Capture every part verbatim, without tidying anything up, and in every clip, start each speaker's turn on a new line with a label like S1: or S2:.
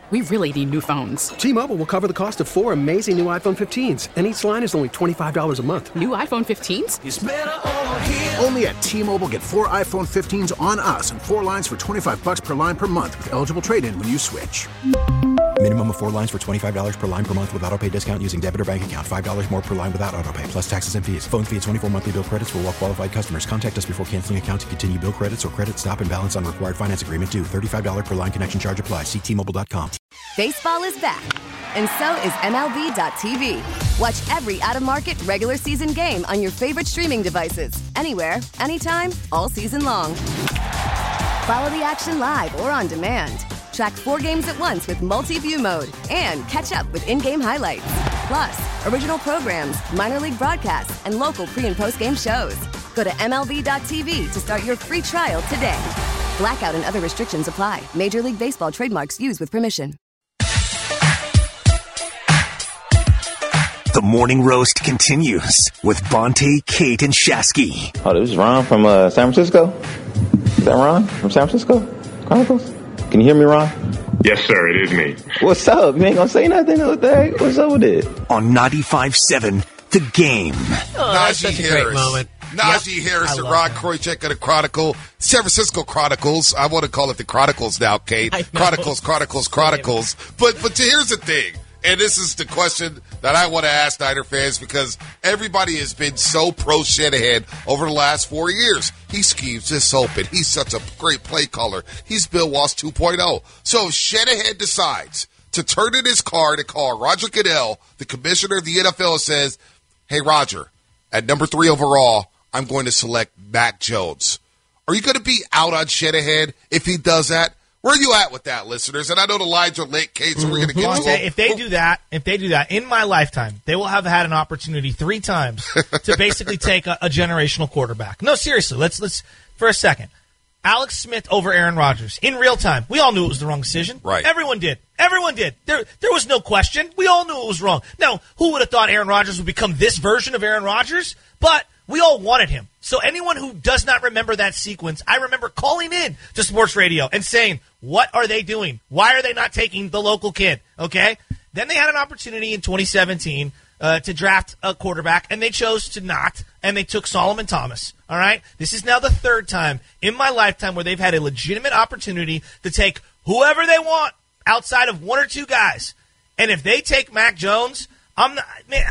S1: We really need new phones.
S2: T-Mobile will cover the cost of four amazing new iPhone fifteens, and each line is only twenty-five dollars a month.
S1: New iPhone fifteens?
S3: It's better over here.
S4: Only at T-Mobile, get four iPhone fifteens on us and four lines for twenty-five dollars per line per month with eligible trade-in when you switch.
S5: Minimum of four lines for twenty-five dollars per line per month with autopay discount using debit or bank account. five dollars more per line without autopay, plus taxes and fees. Phone fee at twenty-four monthly bill credits for well-qualified customers. Contact us before canceling account to continue bill credits or credit stop and balance on required finance agreement due. thirty-five dollars per line connection charge applies. See T Mobile dot com.
S6: Baseball is back, and so is M L B dot T V. Watch every out-of-market regular season game on your favorite streaming devices. Anywhere, anytime, all season long. Follow the action live or on demand. Track four games at once with multi-view mode and catch up with in-game highlights. Plus, original programs, minor league broadcasts, and local pre- and post-game shows. Go to M L B dot T V to start your free trial today. Blackout and other restrictions apply. Major League Baseball trademarks used with permission.
S7: The morning roast continues with Bonte, Kate, and Shasky.
S8: Oh, this is Ron from uh, San Francisco? Is that Ron from San Francisco Chronicles? Can you hear me, Ron?
S9: Yes, sir, it is me.
S8: What's up? You ain't gonna say nothing over there? What's up with it?
S7: On ninety-five seven, The Game.
S10: Oh, that's such a great moment.
S11: Najee
S10: Yep.
S11: Harris and Ron Kroichek of the Chronicle, San Francisco Chronicles. I want to call it the Chronicles now, Kate. Chronicles, Chronicles, Chronicles. But but here's the thing, and this is the question that I want to ask Niner fans because everybody has been so pro Shanahan over the last four years. He schemes this open. He's such a great play caller. He's Bill Walsh two point oh. So if Shanahan decides to turn in his card and call Roger Goodell, the commissioner of the N F L, and says, hey, Roger, at number three overall, I'm going to select Mac Jones. Are you going to be out on Shanahan if he does that? Where are you at with that, listeners? And I know the lines are late, Kate, so we're going to get to
S10: them. If they do that, if they do that, in my lifetime, they will have had an opportunity three times to basically take a, a generational quarterback. No, seriously, let's let's for a second. Alex Smith over Aaron Rodgers in real time. We all knew it was the wrong decision.
S11: Right.
S10: Everyone did. Everyone did. There there was no question. We all knew it was wrong. Now, who would have thought Aaron Rodgers would become this version of Aaron Rodgers? But we all wanted him. So anyone who does not remember that sequence, I remember calling in to sports radio and saying, what are they doing? Why are they not taking the local kid? Okay? Then they had an opportunity in twenty seventeen uh, to draft a quarterback, and they chose to not, and they took Solomon Thomas. All right? This is now the third time in my lifetime where they've had a legitimate opportunity to take whoever they want outside of one or two guys. And if they take Mac Jones, I'm not, man,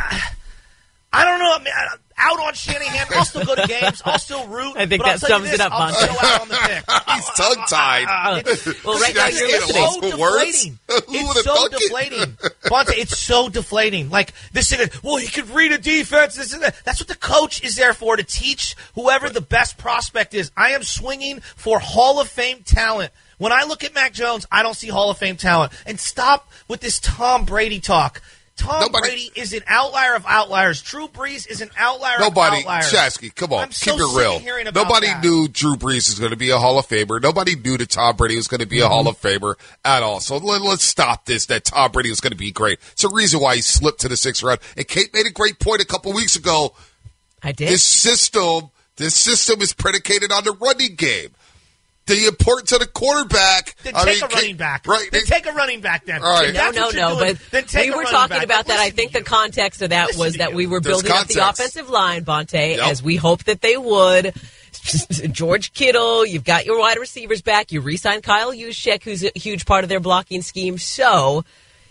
S10: I don't know. I mean, out on Shanahan. I'll still go to games. I'll still root.
S12: I think
S10: but
S12: that sums it up,
S10: I'll
S12: Bonte.
S10: go out on the pick.
S11: He's tongue-tied.
S12: Well, right now you're
S10: It's
S12: listening.
S10: so deflating. It's so deflating. Bonte, it's so deflating. Like, this thing, well, he could read a defense. This and that. That's what the coach is there for, to teach whoever the best prospect is. I am swinging for Hall of Fame talent. When I look at Mac Jones, I don't see Hall of Fame talent. And stop with this Tom Brady talk. Tom Nobody, Brady is an outlier of outliers. Drew Brees is an outlier
S11: Nobody,
S10: of outliers.
S11: Shasky, come on,
S10: I'm
S11: keep
S10: so
S11: it real. Nobody
S10: that.
S11: knew Drew Brees was going to be a Hall of Famer. Nobody knew that Tom Brady was going to be a mm-hmm. Hall of Famer at all. So let, let's stop this, that Tom Brady was going to be great. It's a reason why he slipped to the sixth round. And Kate made a great point a couple weeks ago.
S12: I did.
S11: This system, this system is predicated on the running game. The importance of the quarterback.
S10: Then
S11: I
S10: take
S11: mean,
S10: a running back.
S11: Right.
S10: Then take a running back then.
S11: All right.
S12: No, no, no.
S10: Doing,
S12: but we were talking
S10: back.
S12: about that. I think the context of that
S10: Listen
S12: was that
S10: you.
S12: we were
S11: There's
S12: building
S11: context.
S12: up the offensive line, Bonte,
S11: Yep.
S12: as we hoped that they would. George Kittle, you've got your wide receivers back. You re-signed Kyle Juszczyk, who's a huge part of their blocking scheme. So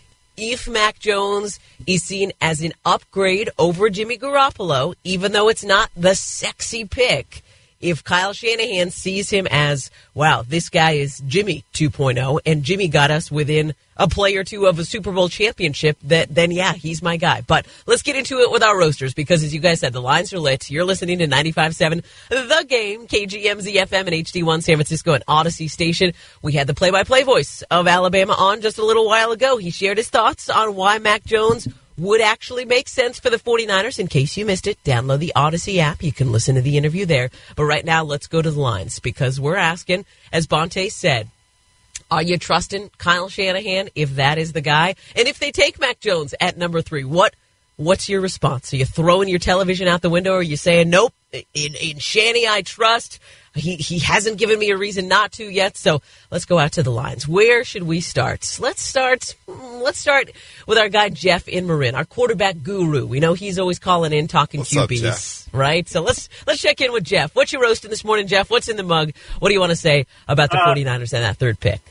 S12: if Mac Jones is seen as an upgrade over Jimmy Garoppolo, even though it's not the sexy pick, if Kyle Shanahan sees him as, wow, this guy is Jimmy two point oh, and Jimmy got us within a play or two of a Super Bowl championship, that then, yeah, he's my guy. But let's get into it with our roasters, because as you guys said, the lines are lit. You're listening to ninety-five seven The Game, K G M Z F M and H D one San Francisco and Odyssey Station. We had the play-by-play voice of Alabama on just a little while ago. He shared his thoughts on why Mac Jones would actually make sense for the 49ers. In case you missed it, download the Odyssey app. You can listen to the interview there. But right now, let's go to the lines, because we're asking, as Bonte said, are you trusting Kyle Shanahan if that is the guy? And if they take Mac Jones at number three, what what's your response? Are you throwing your television out the window, or are you saying, nope, in, in Shanny I trust. He he hasn't given me a reason not to yet, so let's go out to the lines. Where should we start? Let's start let's start with our guy Jeff in Marin, our quarterback guru. We know he's always calling in, talking
S11: What's
S12: Q
S11: up,
S12: Bs,
S11: Jeff?
S12: right? So let's let's check in with Jeff. What you roasting this morning, Jeff? What's in the mug? What do you want to say about the
S3: Uh,
S12: 49ers and that third pick?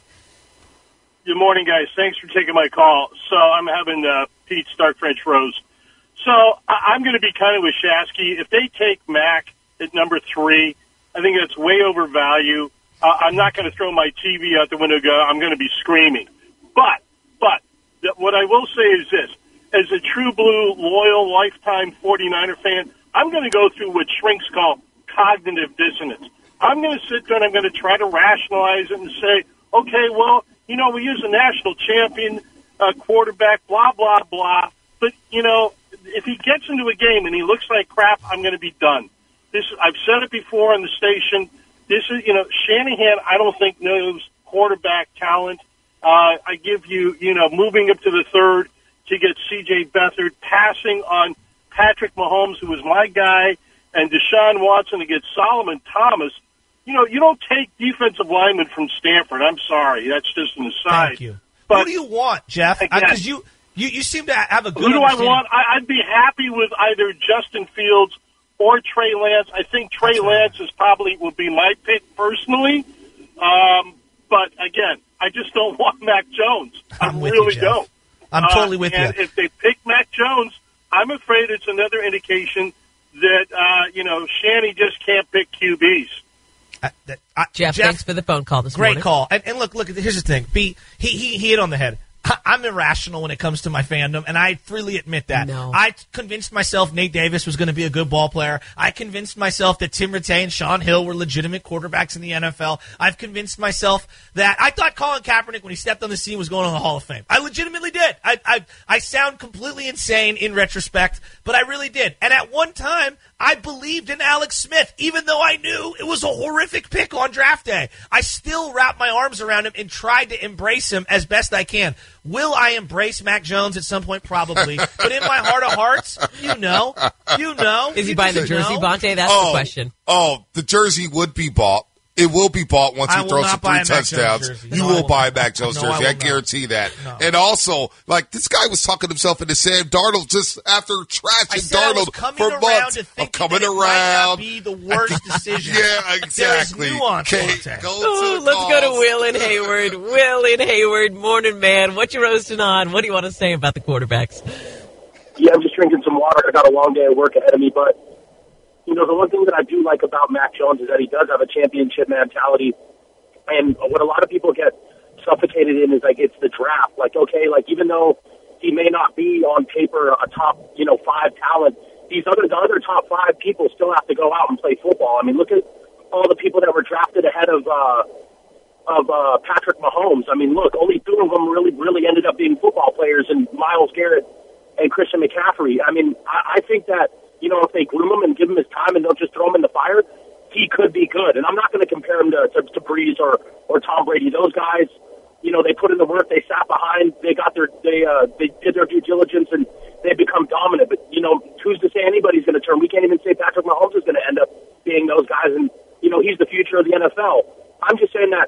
S3: Good morning, guys. Thanks for taking my call. So I'm having uh, Pete start French roast. So I- I'm going to be kind of with Shasky. If they take Mac at number three, I think that's way overvalued. Uh, I'm not going to throw my T V out the window and go, I'm going to be screaming. But, but, th- what I will say is this. As a true blue, loyal, lifetime 49er fan, I'm going to go through what shrinks call cognitive dissonance. I'm going to sit there and I'm going to try to rationalize it and say, okay, well, you know, we use a national champion uh, quarterback, blah, blah, blah. But, you know, if he gets into a game and he looks like crap, I'm going to be done. This, I've said it before on the station. This is, you know, Shanahan, I don't think knows quarterback talent. Uh, I give you, you know, moving up to the third to get C J Beathard, passing on Patrick Mahomes, who was my guy, and Deshaun Watson to get Solomon Thomas. You know, you don't take defensive linemen from Stanford. I'm sorry. That's just an aside.
S10: Thank you.
S3: But
S10: who do you want, Jeff?
S3: Again,
S10: Because you, you, you seem to have a good
S3: Who do I
S10: understanding.
S3: want? I, I'd be happy with either Justin Fields or Trey Lance. I think Trey
S10: That's right.
S3: Lance is probably would be my pick personally. Um, but again, I just don't want Mac Jones. I
S10: I'm with
S3: really
S10: you, Jeff.
S3: don't.
S10: I'm totally with
S3: uh, and
S10: you.
S3: If they pick Mac Jones, I'm afraid it's another indication that uh, you know Shanny just can't pick Q Bs.
S10: I, that, I,
S12: Jeff, thanks for the phone call this
S10: Great
S12: morning.
S10: call. And, and look, look. Here's the thing. B, he, he he hit on the head. I, I'm irrational when it comes to my fandom, and I freely admit that.
S12: No.
S10: I convinced myself Nate Davis was going to be a good ball player. I convinced myself that Tim Rattay and Sean Hill were legitimate quarterbacks in the N F L. I've convinced myself that I thought Colin Kaepernick, when he stepped on the scene, was going to the Hall of Fame. I legitimately did. I I, I sound completely insane in retrospect, but I really did. And at one time, I believed in Alex Smith, even though I knew it was a horrific pick on draft day. I still wrapped my arms around him and tried to embrace him as best I can. Will I embrace Mac Jones at some point? Probably. But in my heart of hearts, you know, you know.
S12: Is he
S10: you
S12: buying the
S10: just
S12: jersey,
S10: know.
S12: Bonte? That's
S11: oh,
S12: the question.
S11: Oh, the jersey would be bought. It will be bought once
S10: I
S11: he
S10: will
S11: throws
S10: not
S11: the
S10: buy
S11: three
S10: a Mac Jones
S11: touchdowns.
S10: jersey.
S11: You
S10: No, I
S11: will
S10: will
S11: buy a
S10: not.
S11: Mac Jones
S10: No, I
S11: jersey.
S10: will
S11: I,
S10: not.
S11: guarantee that.
S10: No.
S11: And also, like, this guy was talking himself into Sam Darnold just after
S10: I
S11: trashing
S10: said I was
S11: Darnold
S10: coming
S11: for
S10: around
S11: months.
S10: to
S11: I'm
S10: thinking
S11: coming
S10: that it
S11: around.
S10: might not be the worst decision.
S11: Yeah, exactly.
S10: There is nuance.
S11: Okay,
S10: Bonte.
S11: go
S12: Oh,
S11: to
S12: let's go to
S11: calls.
S12: Will in Hayward. Will in Hayward, morning man. What you roasting on? What do you want to say about the quarterbacks?
S13: Yeah, I'm just drinking some water. I got a long day of work ahead of me, but, you know, the one thing that I do like about Mac Jones is that he does have a championship mentality, and what a lot of people get suffocated in is, like, it's the draft. Like, okay, like, even though he may not be on paper a top, you know, five talent, these other, the other top five people still have to go out and play football. I mean, look at all the people that were drafted ahead of, uh, of uh, Patrick Mahomes. I mean, look, only two of them really, really ended up being football players, and Myles Garrett and Christian McCaffrey. I mean, I, I think that, you know, if they groom him and give him his time and don't just throw him in the fire, he could be good. And I'm not going to compare him to, to, to Breeze or, or Tom Brady. Those guys, you know, they put in the work, they sat behind, they got their, they, uh, they did their due diligence, and they become dominant. But, you know, who's to say anybody's going to turn? We can't even say Patrick Mahomes is going to end up being those guys, and, you know, he's the future of the N F L. I'm just saying that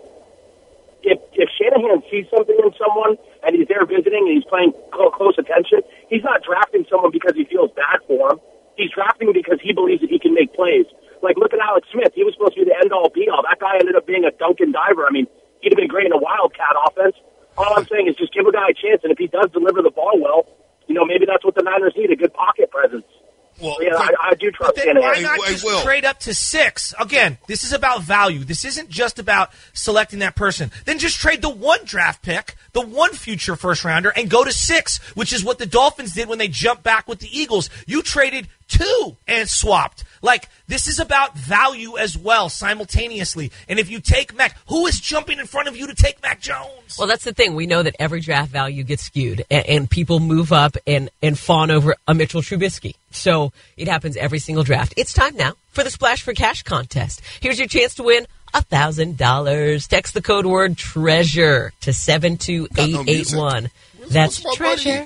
S13: if, if Shanahan sees something in someone and he's there visiting and he's paying close, close attention, he's not drafting someone because he feels bad for him. He's drafting because he believes that he can make plays. Like, look at Alex Smith. He was supposed to be the end-all, be-all. That guy ended up being a Duncan diver. I mean, he'd have been great in a Wildcat offense. All I'm saying is just give a guy a chance, and if he does deliver the ball well, you know, maybe that's what the Niners need, a good pocket presence.
S11: Well,
S13: So, yeah, I, I do trust
S10: But then why
S13: Shanahan.
S10: not just trade up to six? Again, this is about value. This isn't just about selecting that person. Then just trade the one draft pick, the one future first rounder, and go to six, which is what the Dolphins did when they jumped back with the Eagles. You traded two and swapped. Like, this is about value as well, simultaneously. And if you take Mac, who is jumping in front of you to take Mac Jones?
S12: Well, that's the thing. We know that every draft value gets skewed, and, and people move up and, and fawn over a Mitchell Trubisky. So it happens every single draft. It's time now for the Splash for Cash contest. Here's your chance to win one thousand dollars. Text the code word TREASURE to seven two eight eight one. That's
S11: What's my
S12: TREASURE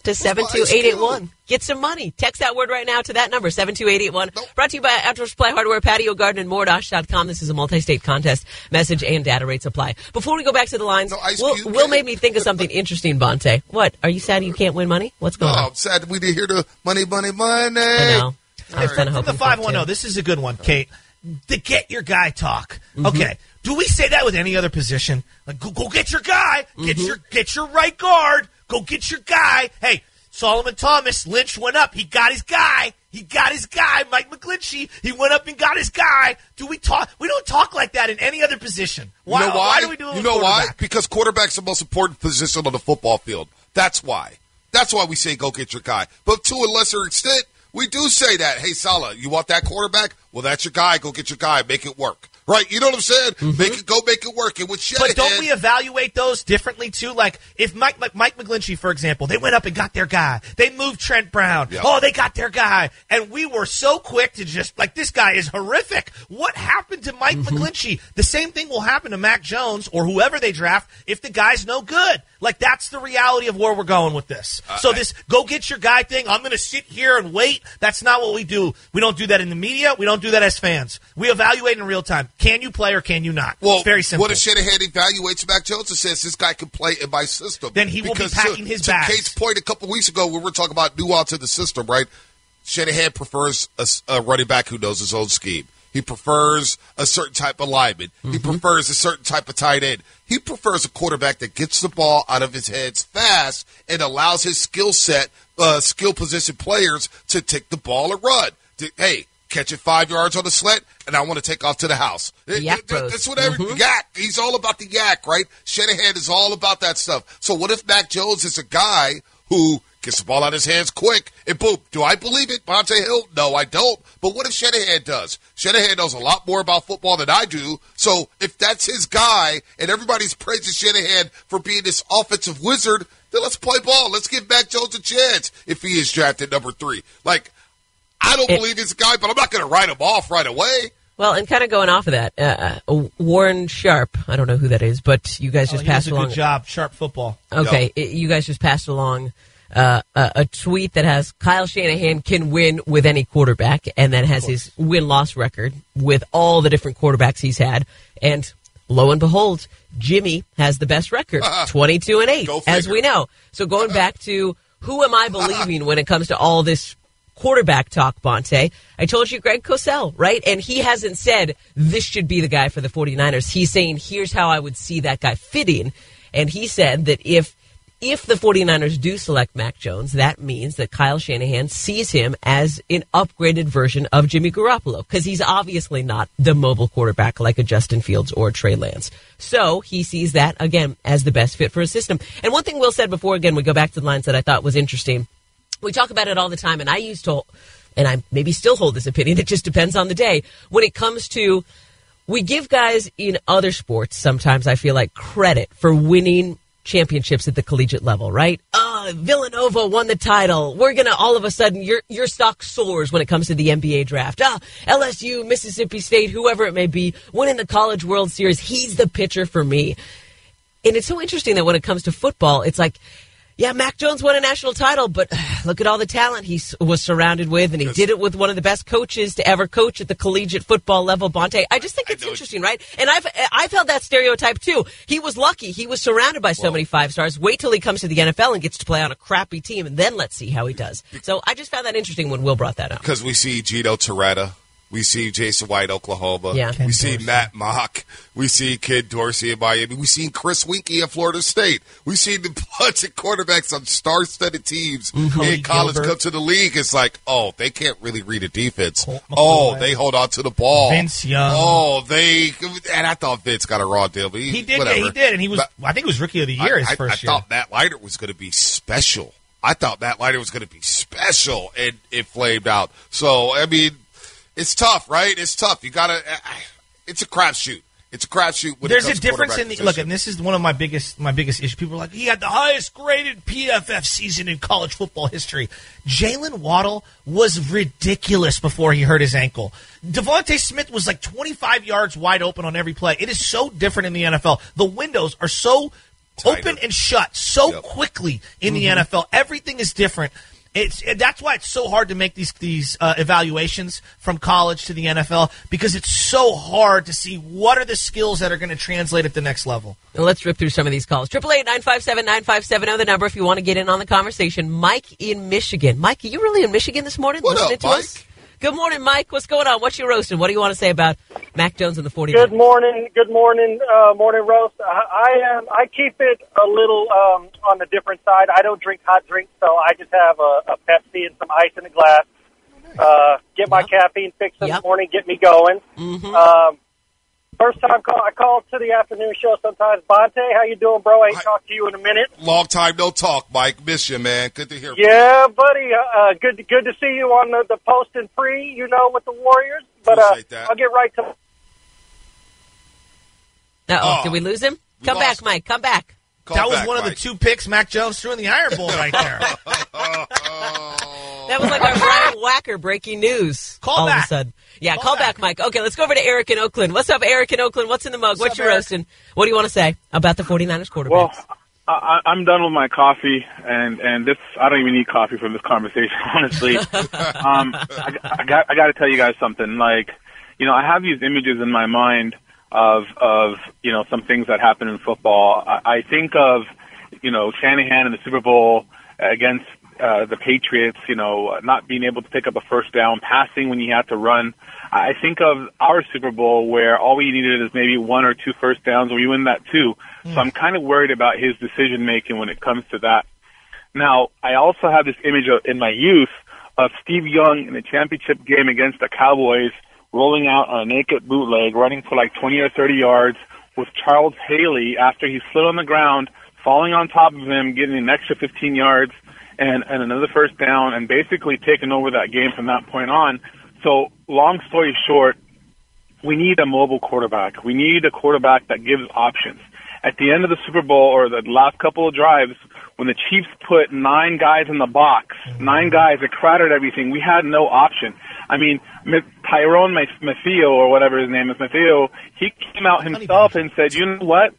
S12: to seven two eight eight one. Get some money. Text that word right now to that number, seven two eight eight one. Nope. Brought to you by Outdoor Supply Hardware, Patio Garden, and more dosh dot com. This is a multi-state contest. Message and data rates apply. Before we go back to the lines, no, Will, Will made me think of something interesting, Bonte. What? Are you sad you can't win money? What's going
S11: no,
S12: on?
S11: I'm sad we didn't hear the money, money, money.
S12: I know. I was
S10: kind of hoping the five one zero. This is a good one, Kate. The get your guy talk. Mm-hmm. Okay. Do we say that with any other position? Like, go, go get your guy. Get mm-hmm. your get your right guard. Go get your guy. Hey, Solomon Thomas, Lynch went up. He got his guy. He got his guy. Mike McGlinchey, he went up and got his guy. Do we talk? We don't talk like that in any other position. Why,
S11: you know why?
S10: why do we do it
S11: You
S10: with
S11: know why?
S10: quarterback?
S11: Because quarterback's the most important position on the football field. That's why. That's why we say go get your guy. But to a lesser extent, we do say that. Hey, Salah, you want that quarterback? Well, that's your guy. Go get your guy. Make it work. Right? You know what I'm saying? Mm-hmm. Make it go, make it work. And with Shanahan,
S10: but don't we evaluate those differently too? Like if Mike Mike, Mike McGlinchey, for example, they went up and got their guy. They moved Trent Brown. Yep. Oh, they got their guy, and we were so quick to just like this guy is horrific. What happened to Mike mm-hmm. McGlinchey? The same thing will happen to Mac Jones or whoever they draft if the guy's no good. Like that's the reality of where we're going with this. Uh, so this go get your guy thing. I'm going to sit here and wait. That's not what we do. We don't do that in the media. We don't do that as fans. We evaluate in real time. Can you play or can you not?
S11: Well,
S10: it's very simple.
S11: What if Shanahan evaluates Mac Jones and says this guy can play in my system?
S10: Then he
S11: because
S10: will be packing
S11: to,
S10: his
S11: to
S10: bags.
S11: Kate's point a couple weeks ago when we were talking about nuance in the system, right? Shanahan prefers a, a running back who knows his own scheme. He prefers a certain type of lineman. Mm-hmm. He prefers a certain type of tight end. He prefers a quarterback that gets the ball out of his hands fast and allows his skill set, uh, skill position players to take the ball and run. To, hey, catch it five yards on the slant, and I want to take off to the house.
S12: Yak
S11: it, it, that's whatever. Mm-hmm. Yak. He's all about the yak, right? Shanahan is all about that stuff. So what if Mac Jones is a guy who gets the ball out of his hands quick, and boom, do I believe it, Bonte Hill? No, I don't. But what if Shanahan does? Shanahan knows a lot more about football than I do. So if that's his guy, and everybody's praising Shanahan for being this offensive wizard, then let's play ball. Let's give Mac Jones a chance if he is drafted number three. Like, I don't it, believe he's a guy, but I'm not going to write him off right away.
S12: Well, and kind of going off of that, uh, uh, Warren Sharp, I don't know who that is, but you guys just
S10: oh,
S12: passed
S10: he does a
S12: along.
S10: Good job, Sharp Football.
S12: Okay,
S10: yep.
S12: it, you guys just passed along uh, a, a tweet that has Kyle Shanahan can win with any quarterback, and then has his win-loss record with all the different quarterbacks he's had. And lo and behold, Jimmy has the best record, twenty-two and eight, as we know. So going back to who am I believing when it comes to all this quarterback talk, Bonte? I told you Greg Cosell, right? And he hasn't said this should be the guy for the 49ers. He's saying here's how I would see that guy fitting. And he said that if if the 49ers do select Mac Jones, that means that Kyle Shanahan sees him as an upgraded version of Jimmy Garoppolo, because he's obviously not the mobile quarterback like a Justin Fields or Trey Lance. So he sees that, again, as the best fit for his system. And one thing Will said before, again, we go back to the lines that I thought was interesting. We talk about it all the time, and I used to, and I maybe still hold this opinion, it just depends on the day. When it comes to, we give guys in other sports, sometimes I feel like, credit for winning championships at the collegiate level, right? Uh, Villanova won the title. We're going to, all of a sudden, your your stock soars when it comes to the N B A draft. Uh, L S U, Mississippi State, whoever it may be, winning the College World Series. He's the pitcher for me. And it's so interesting that when it comes to football, it's like, yeah, Mac Jones won a national title, but look at all the talent he was surrounded with, and he did it with one of the best coaches to ever coach at the collegiate football level, Bonte. I just think it's interesting, right? And I've I've held that stereotype too. He was lucky; he was surrounded by so well, many five stars. Wait till he comes to the N F L and gets to play on a crappy team, and then let's see how he does. So I just found that interesting when Will brought that up.
S11: Because we see Gino Torretta. We see Jason White, Oklahoma.
S12: Yeah.
S11: We see Matt Mock. We see Kid Dorsey in Miami. We see Chris Winkie at Florida State. We see the bunch of quarterbacks on star-studded teams mm-hmm. in college Gilbert. Come to the league. It's like, oh, they can't really read a defense. Oh, they hold on to the ball.
S10: Vince Young.
S11: Oh, they – and I thought Vince got a raw deal. But he,
S10: he did.
S11: whatever.
S10: He did, and he was – I think it was Rookie of the Year
S11: I,
S10: his
S11: I,
S10: first
S11: I
S10: year.
S11: I thought Matt Leiter was going to be special. I thought Matt Leiter was going to be special, and it flamed out. So, I mean – it's tough, right? It's tough. You gotta. It's a crapshoot. It's a crapshoot.
S10: There's a difference in the position. Look, and this is one of my biggest, my biggest issues. People are like, he had the highest graded P F F season in college football history. Jalen Waddle was ridiculous before he hurt his ankle. Devontae Smith was like twenty-five yards wide open on every play. It is so different in the N F L. The windows are so
S11: Tighter.
S10: open and shut so
S11: Yep.
S10: quickly in
S12: Mm-hmm.
S10: the N F L. Everything is different. It's that's why it's so hard to make these these uh, evaluations from college to the N F L, because it's so hard to see what are the skills that are going to translate at the next level.
S12: Well, let's rip through some of these calls. Triple eight nine five seven nine five seven zero, the number if you want to get in on the conversation. Mike in Michigan. Mike, are you really in Michigan this morning?
S11: What
S12: listening
S11: up,
S12: to
S11: Mike?
S12: us? Good morning, Mike. What's going on? What's your roasting? What do you want to say about Mac Jones and the forty-niners?
S14: Good morning, good morning, uh, morning roast. I, I am. I keep it a little um, on the different side. I don't drink hot drinks, so I just have a, a Pepsi and some ice in a glass. Uh, get my
S12: Yep.
S14: caffeine fix in
S12: Yep.
S14: the morning, get me going.
S12: Mm-hmm.
S14: Um, first time call, I call to the afternoon show sometimes. Bonte, how you doing, bro? I ain't
S11: I-
S14: talked to you in a minute.
S11: Long time no talk, Mike. Miss you, man. Good to hear from
S14: Yeah, buddy. Uh, good, good to see you on the, the post and pre. You know, with the Warriors. But uh,
S11: Appreciate that.
S14: I'll get right to.
S12: Uh-oh,
S11: Oh,
S12: did we lose him?
S11: we
S12: Come
S11: lost
S12: back, Mike. Come back.
S11: Call
S10: that was
S11: back,
S10: one of the
S11: Mike.
S10: two picks Mac Jones threw in the Iron Bowl right there.
S12: That was like our Brian Wacker breaking news.
S10: Call
S12: all
S10: back.
S12: of a sudden. Yeah,
S10: Call
S12: call,
S10: back.
S12: back. Mike. Okay, let's go over to Eric in Oakland. What's up, Eric in Oakland? What's in the mug?
S10: What's
S12: What's
S10: up,
S12: your
S10: Eric?
S12: roasting? What do you want to say about the forty-niners quarterback?
S15: Well, I, I'm done with my coffee, and and this I don't even need coffee from this conversation, honestly. um, I, I got I got to tell you guys something. Like, you know, I have these images in my mind of of you know some things that happen in football. I, I think of you know Shanahan in the Super Bowl against uh, the Patriots. You know, not being able to pick up a first down, passing when you had to run. I think of our Super Bowl where all we needed is maybe one or two first downs, and we win that too. Mm. So I'm kind of worried about his decision making when it comes to that. Now, I also have this image of, in my youth of Steve Young in the championship game against the Cowboys, rolling out on a naked bootleg, running for like twenty or thirty yards with Charles Haley after he slid on the ground, falling on top of him, getting an extra fifteen yards and, and another first down, and basically taking over that game from that point on. So, long story short, we need a mobile quarterback. We need a quarterback that gives options. At the end of the Super Bowl or the last couple of drives, when the Chiefs put nine guys in the box, nine guys that crowded everything, we had no option. I mean, Tyrone Matthew, or whatever his name is, Matthew, he came out himself and said, you know what?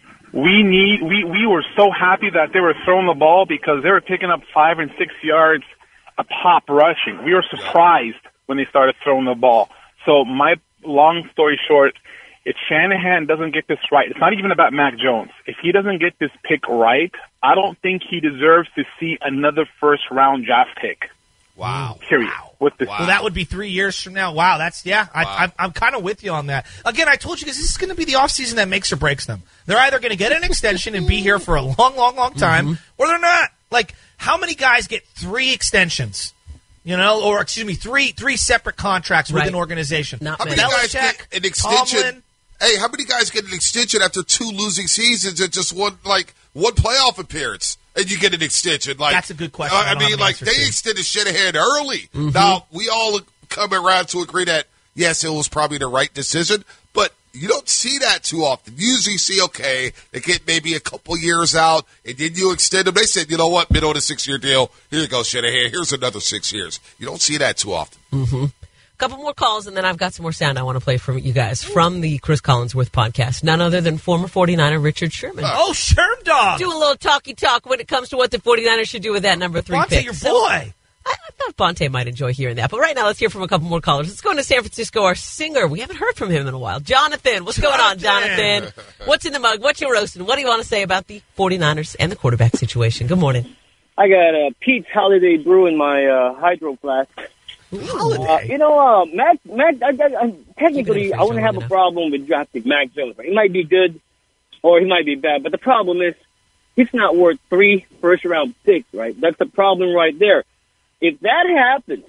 S15: We need, we, we were so happy that they were throwing the ball because they were picking up five and six yards a pop rushing. We were surprised when they started throwing the ball. So my long story short, if Shanahan doesn't get this right, it's not even about Mac Jones. If he doesn't get this pick right, I don't think he deserves to see another first-round draft pick.
S11: Wow.
S15: Period.
S10: Wow.
S15: With this.
S10: Well, that would be three years from now. Wow, that's, yeah,
S11: Wow.
S10: I, I'm, I'm kind of with you on that. Again, I told you guys, this is going to be the offseason that makes or breaks them. They're either going to get an extension and be here for a long, long, long time, mm-hmm. or they're not. Like, how many guys get three extensions? You know, or excuse me, three three separate contracts with
S12: Right.
S10: an organization.
S12: Not
S11: How
S12: many.
S11: many guys
S10: Belichick,
S11: get an extension?
S10: Tomlin.
S11: Hey, how many guys get an extension after two losing seasons and just one like one playoff appearance, and you get an extension? Like
S10: That's a good question.
S11: Uh,
S10: I
S11: I,
S10: don't have
S11: mean,
S10: an
S11: like
S10: answer
S11: they
S10: to.
S11: extended Shanahan early.
S12: Mm-hmm.
S11: Now we all come around to agree that yes, it was probably the right decision, but you don't see that too often. You usually see, okay, they get maybe a couple years out, and then you extend them. They said, you know what, middle of the six-year deal, here you go, Shanahan, here's another six years. You don't see that too often.
S12: Mm-hmm. Couple more calls, and then I've got some more sound I want to play from you guys from the Chris Collinsworth podcast. None other than former forty-niner Richard Sherman.
S10: Oh, Sherm Dog.
S12: Do a little talky talk when it comes to what the forty-niners should do with that number three
S10: Bonte,
S12: pick.
S10: your
S12: So,
S10: boy.
S12: I, I thought Bonte might enjoy hearing that. But right now, let's hear from a couple more callers. Let's go into San Francisco. Our singer, we haven't heard from him in a while. Jonathan, what's going on, Jonathan? What's in the mug? What's your roasting? What do you want to say about the forty-niners and the quarterback situation? Good morning.
S16: I got uh, Pete's Holiday Brew in my uh, hydro flask.
S10: Holiday.
S16: Uh, you know, uh, Mac, Mac, I, I, I, technically, I wouldn't have a problem with drafting Mac Jones. He might be good or he might be bad, but the problem is he's not worth three first-round picks, right? That's the problem right there. If that happens,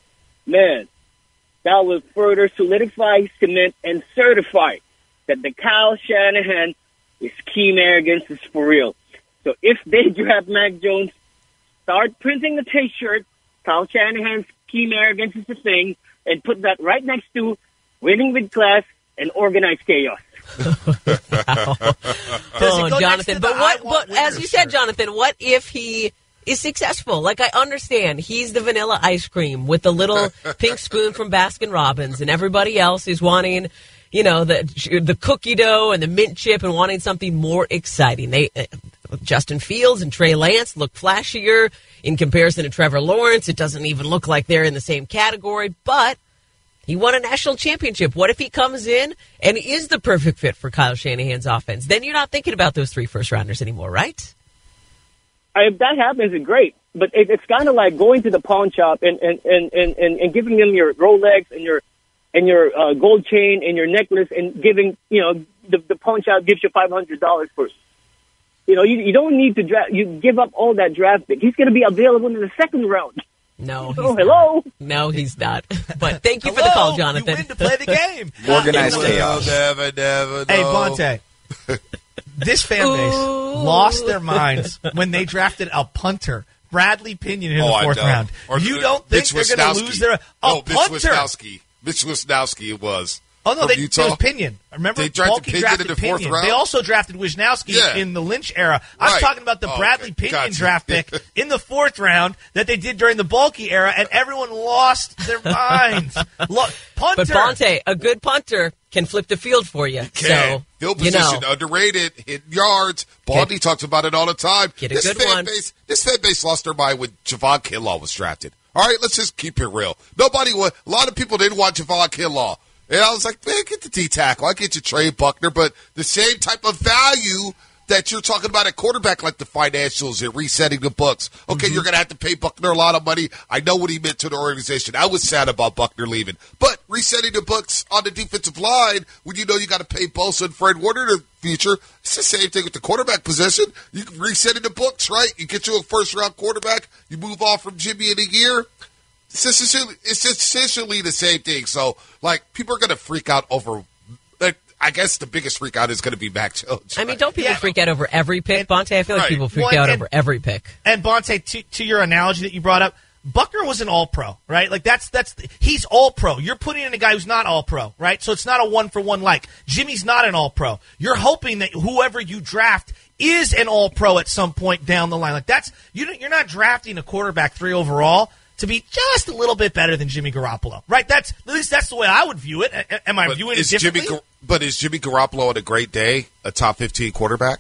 S16: man, that will further solidify, cement, and certify that the Kyle Shanahan is scheme arrogance is for real. So if they draft Mac Jones, start printing the T-shirt, Kyle Shanahan's scheme arrogance is the thing, and put that right next to winning with class and organized chaos.
S12: Oh, Jonathan. But what? But as you said, Jonathan, what if he is successful? Like, I understand he's the vanilla ice cream with the little pink spoon from Baskin Robbins, and everybody else is wanting, you know, the the cookie dough and the mint chip and wanting something more exciting. They Justin Fields and Trey Lance look flashier in comparison to Trevor Lawrence. It doesn't even look like they're in the same category, but he won a national championship. What if he comes in and is the perfect fit for Kyle Shanahan's offense? Then you're not thinking about those three first-rounders anymore, right?
S16: If that happens, it's great. But it, it's kind of like going to the pawn shop and, and, and, and, and giving them your Rolex and your and your uh, gold chain and your necklace and giving, you know, the, the pawn shop gives you five hundred dollars for it. You know, you, you don't need to draft. You give up all that draft pick. He's going to be available in the second round.
S12: No.
S16: Oh, hello.
S12: No, he's not. But thank you for the call, Jonathan.
S10: You win to play the game.
S11: Organized chaos. Never, never,
S10: Hey, Bonte. This fan base
S12: Ooh.
S10: lost their minds when they drafted a punter, Bradley Pinion, in
S11: Oh,
S10: the
S11: I
S10: fourth
S11: know.
S10: round.
S11: Or
S10: You
S11: the-
S10: don't think
S11: Mitch
S10: they're going to
S11: Wisnowski.
S10: lose their a
S11: no,
S10: punter?
S11: Mitch Wisnowski. Mitch Wisnowski it was.
S10: Oh, no,
S11: from
S10: they,
S11: Utah.
S10: it was Pinion. Remember,
S11: They drafted
S10: Balky
S11: Pinion
S10: drafted
S11: in the fourth
S10: Pinion.
S11: round?
S10: They also drafted Wisnowski
S11: Yeah.
S10: in the Lynch era. I was
S11: Right.
S10: talking about the
S11: Oh,
S10: Bradley
S11: okay.
S10: Pinion
S11: Gotcha.
S10: draft pick in the fourth round that they did during the Balky era, and everyone lost their minds. Lo- punter.
S12: But Bonte, a good punter can flip the field for you.
S11: Can.
S12: So,
S11: Field
S12: you
S11: position,
S12: know,
S11: underrated, hitting yards. Baldy talks about it all the time.
S12: Get a
S11: this
S12: good
S11: fan
S12: one.
S11: Base, this fan base lost their mind when Javon Kinlaw was drafted. All right, let's just keep it real. Nobody, wa- a lot of people didn't want Javon Kinlaw. And I was like, man, get the D-tackle. I get you Trey Buckner, but the same type of value that you're talking about at quarterback, like the financials and resetting the books. Okay, mm-hmm. You're going to have to pay Buckner a lot of money. I know what he meant to the organization. I was sad about Buckner leaving. But resetting the books on the defensive line, when you know you got to pay Bosa and Fred Warner in the future, it's the same thing with the quarterback position. You can reset the books, right? You get you a first-round quarterback. You move off from Jimmy in a year. It's essentially, it's essentially the same thing. So, like, people are going to freak out over, like, I guess the biggest freak out is going to be Mac Jones.
S12: I mean, don't people
S10: Yeah.
S12: freak out over every pick, Bonte? I feel like
S11: Right.
S12: people freak
S10: Well,
S12: out
S10: and-
S12: over every pick.
S10: And Bonte, to, to your analogy that you brought up, Buckner was an all-pro, right? Like, that's, that's, he's all-pro. You're putting in a guy who's not all-pro, right? So it's not a one-for-one like. Jimmy's not an all-pro. You're hoping that whoever you draft is an all-pro at some point down the line. Like, that's, you don't, you're not drafting a quarterback three overall to be just a little bit better than Jimmy Garoppolo, right? That's, at least that's the way I would view it. A- Am I
S11: But
S10: viewing it
S11: is Jimmy,
S10: differently?
S11: Gar- but is Jimmy Garoppolo on a great day a top fifteen quarterback?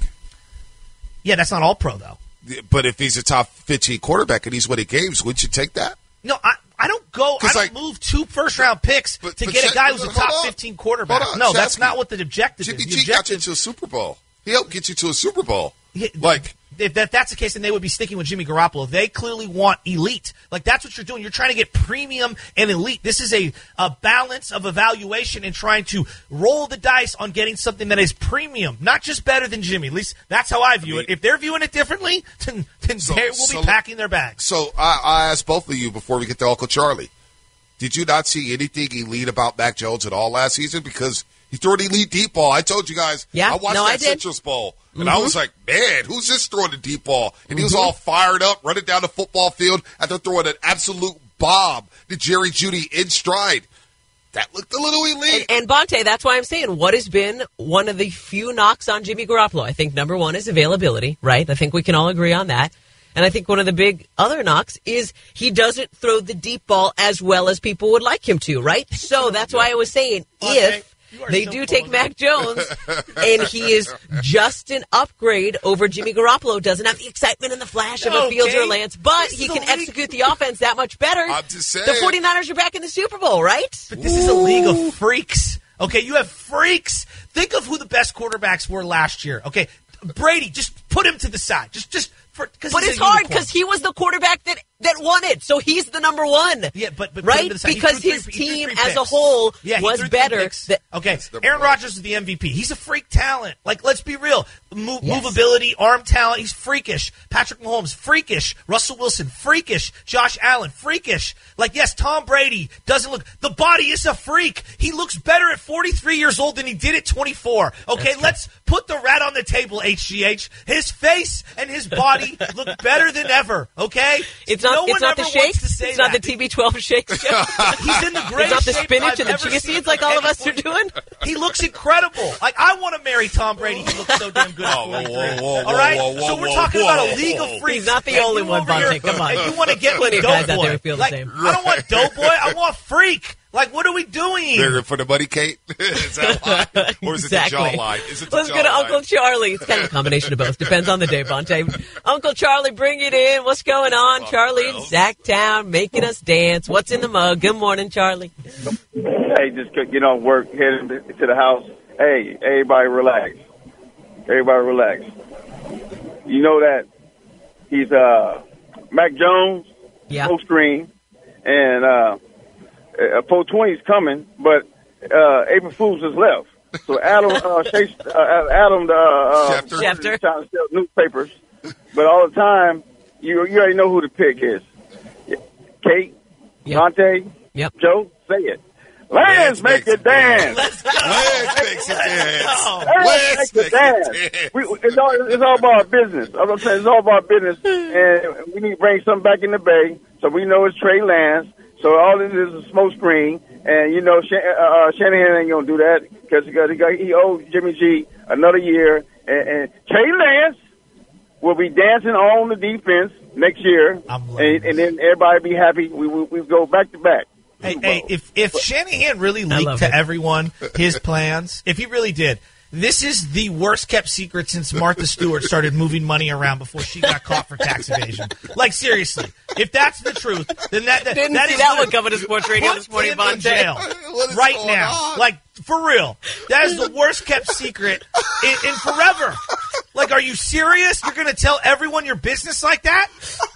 S10: Yeah, that's not all-pro, though.
S11: But if he's a top fifteen quarterback and he's winning games, would you take that?
S10: No, I, I don't go. I
S11: 'Cause,
S10: don't
S11: like-
S10: move two first round picks
S11: But-
S10: to
S11: but
S10: get a
S11: Sha-
S10: guy who's a
S11: hold
S10: top
S11: on.
S10: fifteen quarterback.
S11: Hold on,
S10: No, that's
S11: Shasky.
S10: not what the objective
S11: Jimmy
S10: is. The
S11: G got you
S10: objective,
S11: to a Super Bowl. He helped get you to a Super Bowl.
S10: Yeah,
S11: Like,
S10: if that, that's the case, then they would be sticking with Jimmy Garoppolo. They clearly want elite. Like, that's what you're doing. You're trying to get premium and elite. This is a, a balance of evaluation and trying to roll the dice on getting something that is premium, not just better than Jimmy. At least that's how I view
S11: I mean,
S10: it. If they're viewing it differently, then, then
S11: So-
S10: they will
S11: so-
S10: be packing their bags.
S11: so I, I asked both of you before we get to Uncle Charlie. Did you not see anything elite about Mac Jones at all last season? Because he threw an elite deep ball. I told you guys.
S12: Yeah,
S11: I watched
S12: no,
S11: that
S12: I did.
S11: Citrus Bowl, and
S12: Mm-hmm.
S11: I was like, man, who's this throwing a deep ball? And he was all fired up, running down the football field after throwing an absolute bomb to Jerry Jeudy in stride. That looked a little elite.
S12: And, and Bonte, that's why I'm saying what has been one of the few knocks on Jimmy Garoppolo. I think number one is availability, right? I think we can all agree on that. And I think one of the big other knocks is he doesn't throw the deep ball as well as people would like him to, right? So that's why I was saying if
S10: you are
S12: they
S10: so
S12: do
S10: full
S12: take
S10: of
S12: Mac Jones and he is just an upgrade over Jimmy Garoppolo, doesn't have the excitement and the flash of a Fields
S10: Okay.
S12: or Lance, but
S10: This
S12: he
S10: is
S12: can
S10: a league-
S12: execute the offense that much better.
S11: I'm just saying.
S12: The 49ers are back in the Super Bowl, right?
S10: But this is a league of freaks. Okay, you have freaks. Think of who the best quarterbacks were last year. Okay, Brady, just put him to the side. Just, just for because
S12: But it's hard because he was the quarterback that, that won it, so he's the number one.
S10: Yeah, but, but put him
S12: right
S10: to the side. He
S12: because
S10: threw
S12: his
S10: three- he threw
S12: team
S10: three
S12: as a
S10: picks.
S12: whole
S10: Yeah, he
S12: was
S10: threw three
S12: better.
S10: picks.
S12: That,
S10: Okay, Aaron Rodgers is the M V P. He's a freak talent. Like, let's be real. Move,
S12: Yes.
S10: Movability, arm talent. He's freakish. Patrick Mahomes, freakish. Russell Wilson, freakish. Josh Allen, freakish. Like, yes, Tom Brady doesn't look. The body is a freak. He looks better at forty-three years old than he did at twenty-four. Okay, let's put the rat on the table, H G H. His face and his body look better than ever. Okay,
S12: it's not.
S10: No
S12: it's
S10: one
S12: not the
S10: ever
S12: shakes.
S10: wants to say
S12: It's not
S10: that.
S12: the T B twelve shakes.
S10: He's in the greatest
S12: It's not the
S10: shape
S12: spinach
S10: I've
S12: and the
S10: ever
S12: chia
S10: seen
S12: seeds like all of us are
S10: anybody.
S12: doing.
S10: He looks incredible. Like, I want to marry Tom Brady. He looks so damn good. at
S11: Whoa, whoa,
S10: forty-three.
S11: whoa, whoa,
S10: All right?
S11: whoa, whoa,
S10: so we're
S11: whoa,
S10: talking
S11: whoa,
S10: about a
S11: whoa.
S10: league of freaks.
S12: He's not the
S10: And
S12: only
S10: you
S12: one,
S10: over here-
S12: Bonte. Come on.
S10: And you want to get with
S12: Plenty of guys out
S10: Doughboy.
S12: there who feel the
S10: like,
S12: same.
S10: I don't want Doughboy. I want freak. Like, what are we doing?
S11: They're for the money, Kate? Is that why? Or is
S12: exactly.
S11: it the jawline? Is it the
S12: Let's go to
S11: jawline?
S12: Uncle Charlie. It's kind of a combination of both. Depends on the day, Bonte. Uncle Charlie, bring it in. What's going on? Oh, Charlie in Zacktown, making us dance. What's in the mug? Good morning, Charlie.
S17: Hey, just get off work, heading to the house. Hey, everybody relax. Everybody relax. You know that he's uh, Mac Jones,
S12: yeah.
S17: full screen, and uh, four twenty is coming, but uh, April Fool's is left. So Adam, uh, Chase, uh, Adam, uh, uh,
S12: Schefter,
S17: trying to sell newspapers, but all the time you you already know who the pick is. Kate,
S12: yep.
S17: Monte,
S12: yep.
S17: Joe, say it. Lance make it dance.
S11: Lance makes it dance.
S17: Lance make it dance. We, it's, all, it's all about business. I'm saying it's all about business, and we need to bring something back in the Bay. So we know it's Trey Lance. So all this is a smoke screen, and you know Shan- uh, Shanahan ain't gonna do that because he, got, he owes Jimmy G another year, and, and Trey Lance will be dancing on the defense next year, and, and then everybody be happy. We we, we go back to back.
S10: Hey, hey, if if Shanahan really leaked to
S12: it.
S10: everyone his plans, if he really did, this is the worst kept secret since Martha Stewart started moving money around before she got caught for tax evasion. Like, seriously, if that's the truth, then that that,
S12: Didn't
S10: that
S12: see
S10: is
S12: that one coming to Sports Radio
S10: put
S12: this morning,
S10: him in
S12: Bonte.
S10: jail right now.
S11: on?
S10: Like, for real, that is the worst kept secret in, in forever. Like, are you serious? You're going to tell everyone your business like that?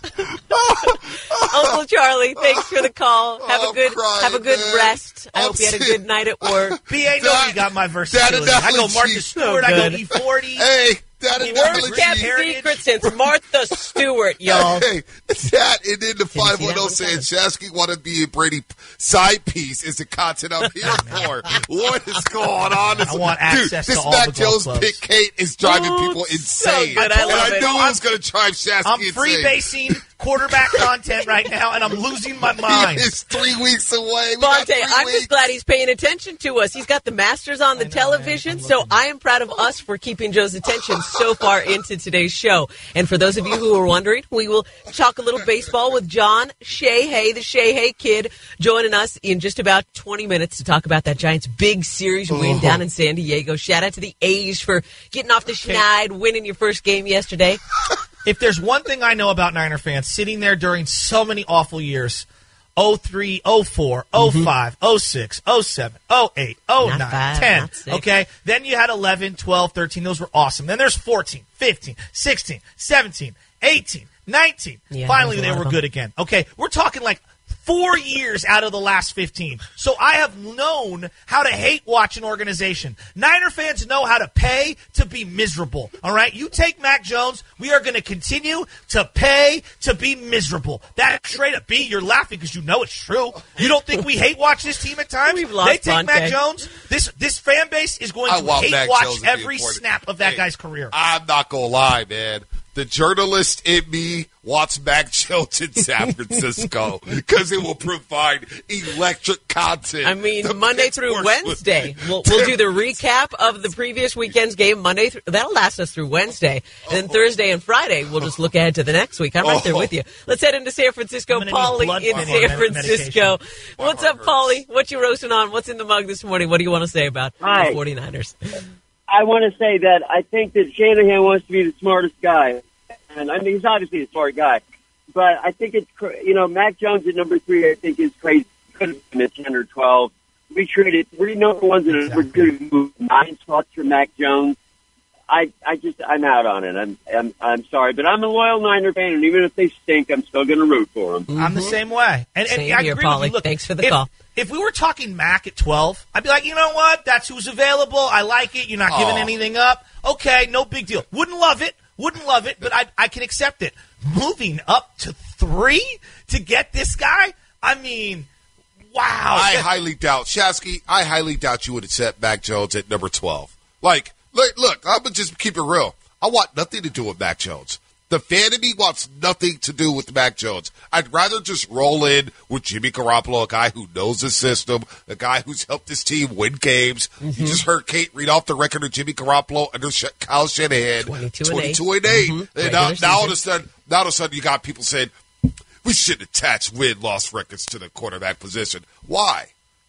S12: Uncle Charlie, thanks for the call. Have
S11: Oh,
S12: a good
S11: I'm crying,
S12: have a good
S11: man.
S12: rest. I
S11: I'm
S12: hope you had a
S11: sick.
S12: good night at work.
S10: B A, nobody got my versatility.
S11: That
S10: I go
S11: analogy.
S10: Martha Stewart, I
S12: good.
S10: go E forty.
S11: Hey, that
S12: Worst kept
S11: analogy.
S12: secret since Martha Stewart, y'all.
S11: Hey, that and then the
S12: Didn't see
S11: five
S12: that
S11: one zero
S12: one
S11: saying
S12: coming.
S11: Shasky want to be a Brady side piece is the content I'm here for. What is going on? This,
S10: I want
S11: dude,
S10: access
S11: this
S10: to all
S11: Mac
S10: the golf
S11: Jones
S10: clubs.
S11: pick Kate is driving
S12: Oh,
S11: people
S12: so
S11: insane.
S12: good. I
S11: and
S12: love
S11: I
S12: it.
S11: knew it was going to drive Shasky
S10: I'm
S11: insane.
S10: freebasing quarterback content right now, and I'm losing my mind.
S11: It's three weeks away. We got
S12: Bonte,
S11: three
S12: I'm
S11: weeks.
S12: just glad he's paying attention to us. He's got the Masters on the television, so I am proud of us for keeping Joe's attention so far into today's show. And for those of you who are wondering, we will talk a little baseball with John Sheahay, the Sheahay kid, joining us in just about twenty minutes to talk about that Giants' big series win
S11: Oh.
S12: down in San Diego. Shout out to the A's for getting off the schneid, winning your first game yesterday.
S10: If there's one thing I know about Niner fans, sitting there during so many awful years, oh three, oh four, oh five, oh six, oh seven, oh eight, oh
S12: Not
S10: nine,
S12: five,
S10: ten,
S12: not six.
S10: okay? Then you had eleven, twelve, thirteen. Those were awesome. Then there's fourteen, fifteen, sixteen, seventeen, eighteen, nineteen.
S12: Yeah,
S10: Finally,
S12: there's a
S10: they
S12: lot
S10: were
S12: of them.
S10: good again. Okay, we're talking like four years out of the last fifteen. So I have known how to hate watch an organization. Niner fans know how to pay to be miserable. All right? You take Mac Jones, we are going to continue to pay to be miserable. That's straight up. B, you're laughing because you know it's true. You don't think we hate watch this team at times?
S12: We've lost
S10: They take
S12: Bonte.
S10: Mac Jones. This this fan base is going
S11: I
S10: to
S11: want
S10: hate
S11: Mac
S10: watch
S11: Jones to be
S10: every
S11: important.
S10: snap of that
S11: Hey,
S10: guy's career.
S11: I'm not going to lie, man. The journalist in me wants Mac Jones in San Francisco because it will provide electric content.
S12: I mean,
S11: The
S12: Monday
S11: Pittsburgh
S12: through Wednesday. We'll, we'll do the recap of the previous weekend's game Monday. Through, that'll last us through Wednesday. And then Thursday and Friday, we'll just look ahead to the next week. I'm right there with you. Let's head into San Francisco.
S10: I'm gonna need
S12: Paulie
S10: blood
S12: in
S10: thinning
S12: San
S10: med-
S12: Francisco.
S10: medication.
S12: What's up, Paulie? What you roasting on? What's in the mug this morning? What do you want to say about
S16: Hi.
S12: the 49ers?
S16: I want to say that I think that Shanahan wants to be the smartest guy. And I mean, he's obviously a smart guy. But I think it's, cra- you know, Mac Jones at number three, I think is crazy. Could have been at ten or twelve. We traded three number ones and we're going to move nine spots for Mac Jones. I, I just, I'm out on it. I'm, I'm, I'm sorry, but I'm a loyal Niner fan, and even if they stink, I'm still going to root for them.
S10: I'm the same way. And, and
S12: Same
S10: I
S12: here,
S10: agree with
S12: Paulie.
S10: you. Look,
S12: Thanks for the
S10: if,
S12: call.
S10: If we were talking Mac at twelve, I'd be like, you know what? That's who's available. I like it. You're not giving
S11: Aw.
S10: anything up. Okay, no big deal. Wouldn't love it. Wouldn't love it, but I, I can accept it. Moving up to three to get this guy? I mean, wow.
S11: I
S10: That-
S11: highly doubt, Shasky, I highly doubt you would have set Mac Jones at number twelve. Like, look, look I'm going to just keep it real. I want nothing to do with Mac Jones. The fan of me wants nothing to do with Mac Jones. I'd rather just roll in with Jimmy Garoppolo, a guy who knows the system, a guy who's helped his team win games.
S12: Mm-hmm.
S11: You just heard Kate read off the record of Jimmy Garoppolo under Sh- Kyle Shanahan.
S12: twenty-two and eight.
S11: twenty-two and eight.
S12: Mhm.
S11: And now,
S12: Regular
S11: now all of
S12: season.
S11: a sudden, now all of a sudden you got people saying, we shouldn't attach win-loss records to the quarterback position. Why?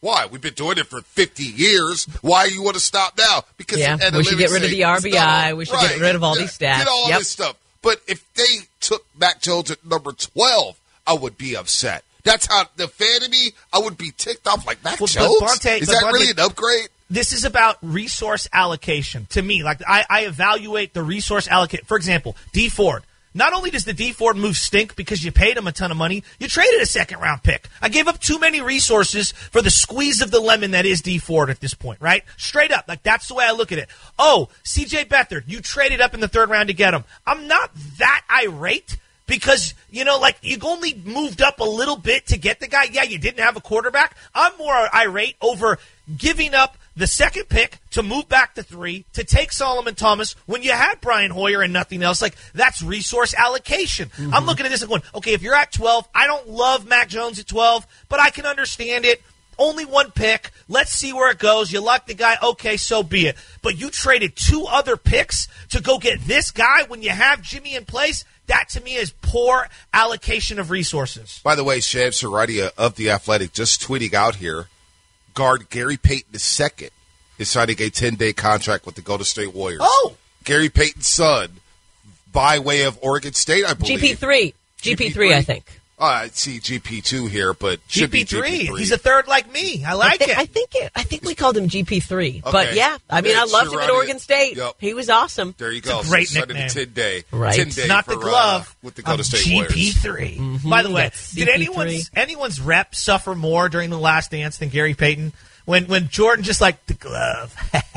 S11: Why? We've been doing it for fifty years. Why you want to stop now? Because
S12: yeah, we should get rid of the R B I. We should
S11: right.
S12: get rid of all
S11: yeah.
S12: these stats.
S11: Get all
S12: yep.
S11: this stuff. But if they took Mac Jones at number twelve, I would be upset. That's how the fan of me, I would be ticked off like Mac
S10: well,
S11: Jones.
S10: Bonte,
S11: Is that
S10: Bonte,
S11: really an upgrade?
S10: This is about resource allocation. To me, like I, I evaluate the resource allocate. For example, D Ford. Not only does the D Ford move stink because you paid him a ton of money, you traded a second-round pick. I gave up too many resources for the squeeze of the lemon that is D Ford at this point, right? Straight up. Like, that's the way I look at it. Oh, C J Beathard, you traded up in the third round to get him. I'm not that irate because, you know, like, you only moved up a little bit to get the guy. Yeah, you didn't have a quarterback. I'm more irate over giving up the second pick to move back to three, to take Solomon Thomas when you had Brian Hoyer and nothing else. Like, that's resource allocation. Mm-hmm. I'm looking at this and going, okay, if you're at twelve, I don't love Mac Jones at twelve, but I can understand it. Only one pick. Let's see where it goes. You like the guy. Okay, so be it. But you traded two other picks to go get this guy when you have Jimmy in place. That, to me, is poor allocation of resources.
S11: By the way, Shav Saradia of The Athletic just tweeting out here, guard Gary Payton the second is signing a ten-day contract with the Golden State Warriors.
S10: Oh!
S11: Gary Payton's son, by way of Oregon State, I believe.
S12: G P three. G P three, I think.
S11: Uh, I see G P two here, but should
S10: G P three.
S11: be G P three.
S10: He's a third like me. I like
S12: I th-
S10: it.
S12: I think it. I think we called him G P three.
S11: Okay.
S12: But, yeah, I mean,
S11: Yeah,
S12: I loved him at
S11: Saradia.
S12: Oregon State.
S11: Yep.
S12: He was awesome.
S11: There you
S10: It's
S11: go.
S10: a great
S11: so
S10: nickname.
S11: ten-day,
S12: Right.
S11: ten-day
S10: Not
S11: for,
S10: the glove
S11: uh, with the Golden
S10: of
S11: State
S10: G P
S11: Warriors.
S10: three.
S12: Mm-hmm.
S10: By the way,
S12: That's
S10: did
S12: C P three.
S10: anyone's anyone's rep suffer more during the Last Dance than Gary Payton? When when Jordan just like the glove,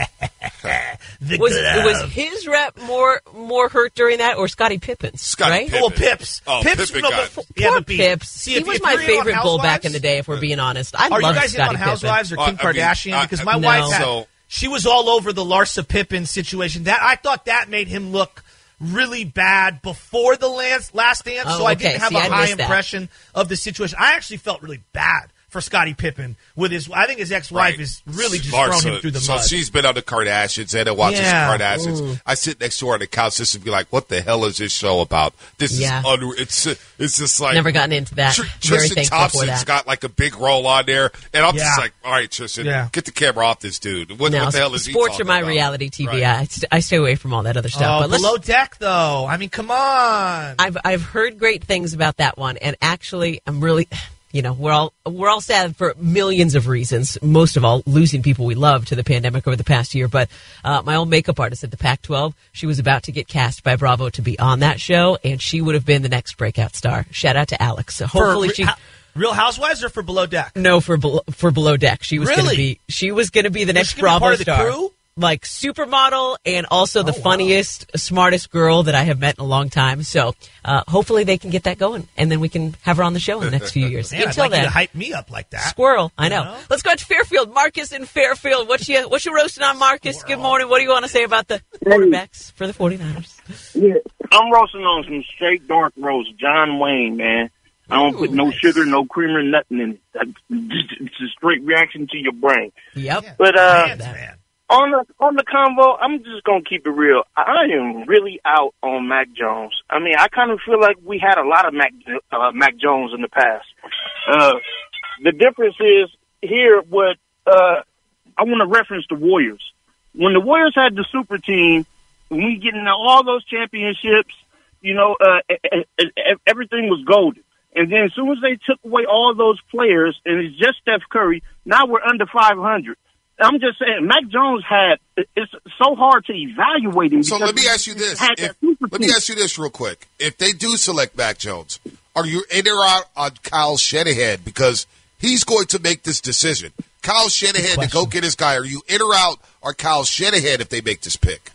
S10: the
S12: Was,
S10: glove.
S12: was his rep more more hurt during that, or Scottie Pippen's?
S11: Scottie
S12: right?
S11: Pippen.
S10: Well, Pips.
S11: Oh,
S10: Pips,
S11: Pippen
S10: no,
S11: got-
S10: but,
S12: Poor
S10: yeah, but B.
S12: Pips.
S10: See,
S12: he
S10: if,
S12: was
S10: if
S12: my
S10: you're in on
S12: favorite bull back
S10: Housewives,
S12: in the day, if we're being honest. I
S10: Are you
S12: loved
S10: guys in
S12: Scottie
S10: on
S12: Pippen.
S10: Housewives or
S11: Uh,
S10: Kim
S11: I mean,
S10: Kardashian?
S11: I-
S10: because
S11: I-
S10: my
S12: no.
S10: wife had,
S11: So-
S10: she was all over the Larsa Pippen situation. That I thought that made him look really bad before the last, last dance,
S12: Oh,
S10: so I
S12: okay.
S10: didn't have
S12: See,
S10: a
S12: I
S10: high
S12: missed that.
S10: impression of the situation. I actually felt really bad for Scottie Pippen with his. I think his ex-wife
S11: Right.
S10: is really just
S11: Larsa.
S10: throwing him through the
S11: so
S10: mud.
S11: she's been on the Kardashians and watches
S10: Yeah.
S11: the Kardashians.
S12: Ooh.
S11: I sit next to her on the couch just to be like, "What the hell is this show about? This
S12: Yeah.
S11: is unreal." It's it's just like
S12: Never gotten into that.
S11: Tr-
S12: Very
S11: Tristan
S12: thankful for
S11: Thompson's
S12: that.
S11: got like a big role on there, and I'm
S10: Yeah.
S11: just like, "All right, Tristan,
S10: Yeah.
S11: get the camera off this dude. What,
S12: No,
S11: what the hell is he
S12: sports
S11: talking
S12: are my
S11: about?"
S12: reality T V.
S11: Right.
S12: I, st- I stay away from all that other stuff.
S10: Oh,
S12: but let's,
S10: below deck though. I mean, come on.
S12: I've I've heard great things about that one, and actually, I'm really, you know, we're all we're all sad for millions of reasons. Most of all, losing people we love to the pandemic over the past year. But uh, my old makeup artist at the Pac twelve, she was about to get cast by Bravo to be on that show, and she would have been the next breakout star. Shout out to Alex. So hopefully
S10: for
S12: she.
S10: Re- Real Housewives or for Below Deck?
S12: No, for below, for below deck, she was going to
S10: Really?
S12: be she was going to be the
S10: Was
S12: next
S10: she gonna be
S12: Bravo
S10: part of the
S12: star,
S10: crew?
S12: like supermodel, and also the
S10: Oh, wow.
S12: funniest, smartest girl that I have met in a long time. So uh, hopefully they can get that going, and then we can have her on the show in the next few years.
S10: Man, I'd
S12: Until
S10: like you
S12: then,
S10: to hype me up like that.
S12: squirrel, I know.
S10: You know?
S12: Let's go to Fairfield. Marcus in Fairfield. What you what you roasting on, Marcus? Good morning. What do you want to say about the quarterbacks for the 49ers?
S18: Yeah, I'm roasting on some straight dark roast, John Wayne, man. I don't put no sugar, no creamer, nothing in it. That's just- It's a straight reaction to your brain.
S12: Yep.
S18: But uh,
S10: Man, man.
S18: on the on the convo, I'm just gonna keep it real. I am really out on Mac Jones. I mean, I kind of feel like we had a lot of Mac uh, Mac Jones in the past. Uh, the difference is here. What uh, I want to reference the Warriors. When the Warriors had the super team, when we get into all those championships, you know, uh, everything was golden. And then as soon as they took away all those players, and it's just Steph Curry, now we're under five hundred. I'm just saying, Mac Jones had, it's so hard to evaluate him.
S11: So
S18: because
S11: let me ask you this.
S18: he had
S11: If,
S18: that super
S11: let me
S18: team.
S11: ask you this real quick. If they do select Mac Jones, are you in or out on Kyle Shanahan? Because he's going to make this decision. Kyle Shanahan to go get his guy. Are you in or out on Kyle Shanahan if they make this pick?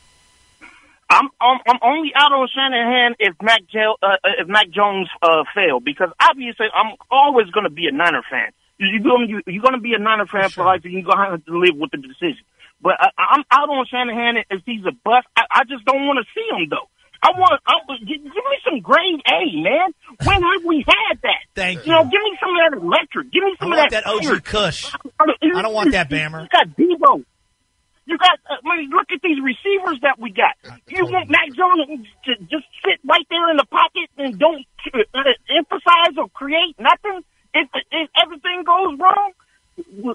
S18: I'm, I'm I'm only out on Shanahan if Mac jo- uh, if Mac Jones uh, failed, because obviously I'm always going to be a Niner fan. You're going you, you're going to be a Niner fan for life, and you're going to have to live with the decision. But I, I'm out on Shanahan if he's a bust. I, I just don't want to see him though. I want I, give, give me some grade A, man. When have we had that?
S10: Thank
S18: you. You know, give me some of that electric. Give me some
S10: I
S18: of
S10: want
S18: that.
S10: that O G
S18: fire.
S10: Kush.
S18: I mean,
S10: I don't want that Bammer.
S18: You got Debo. You got, I mean, look at these receivers that we got. You want Mac Jones to just sit right there in the pocket and don't uh, emphasize or create nothing? If, if everything goes wrong,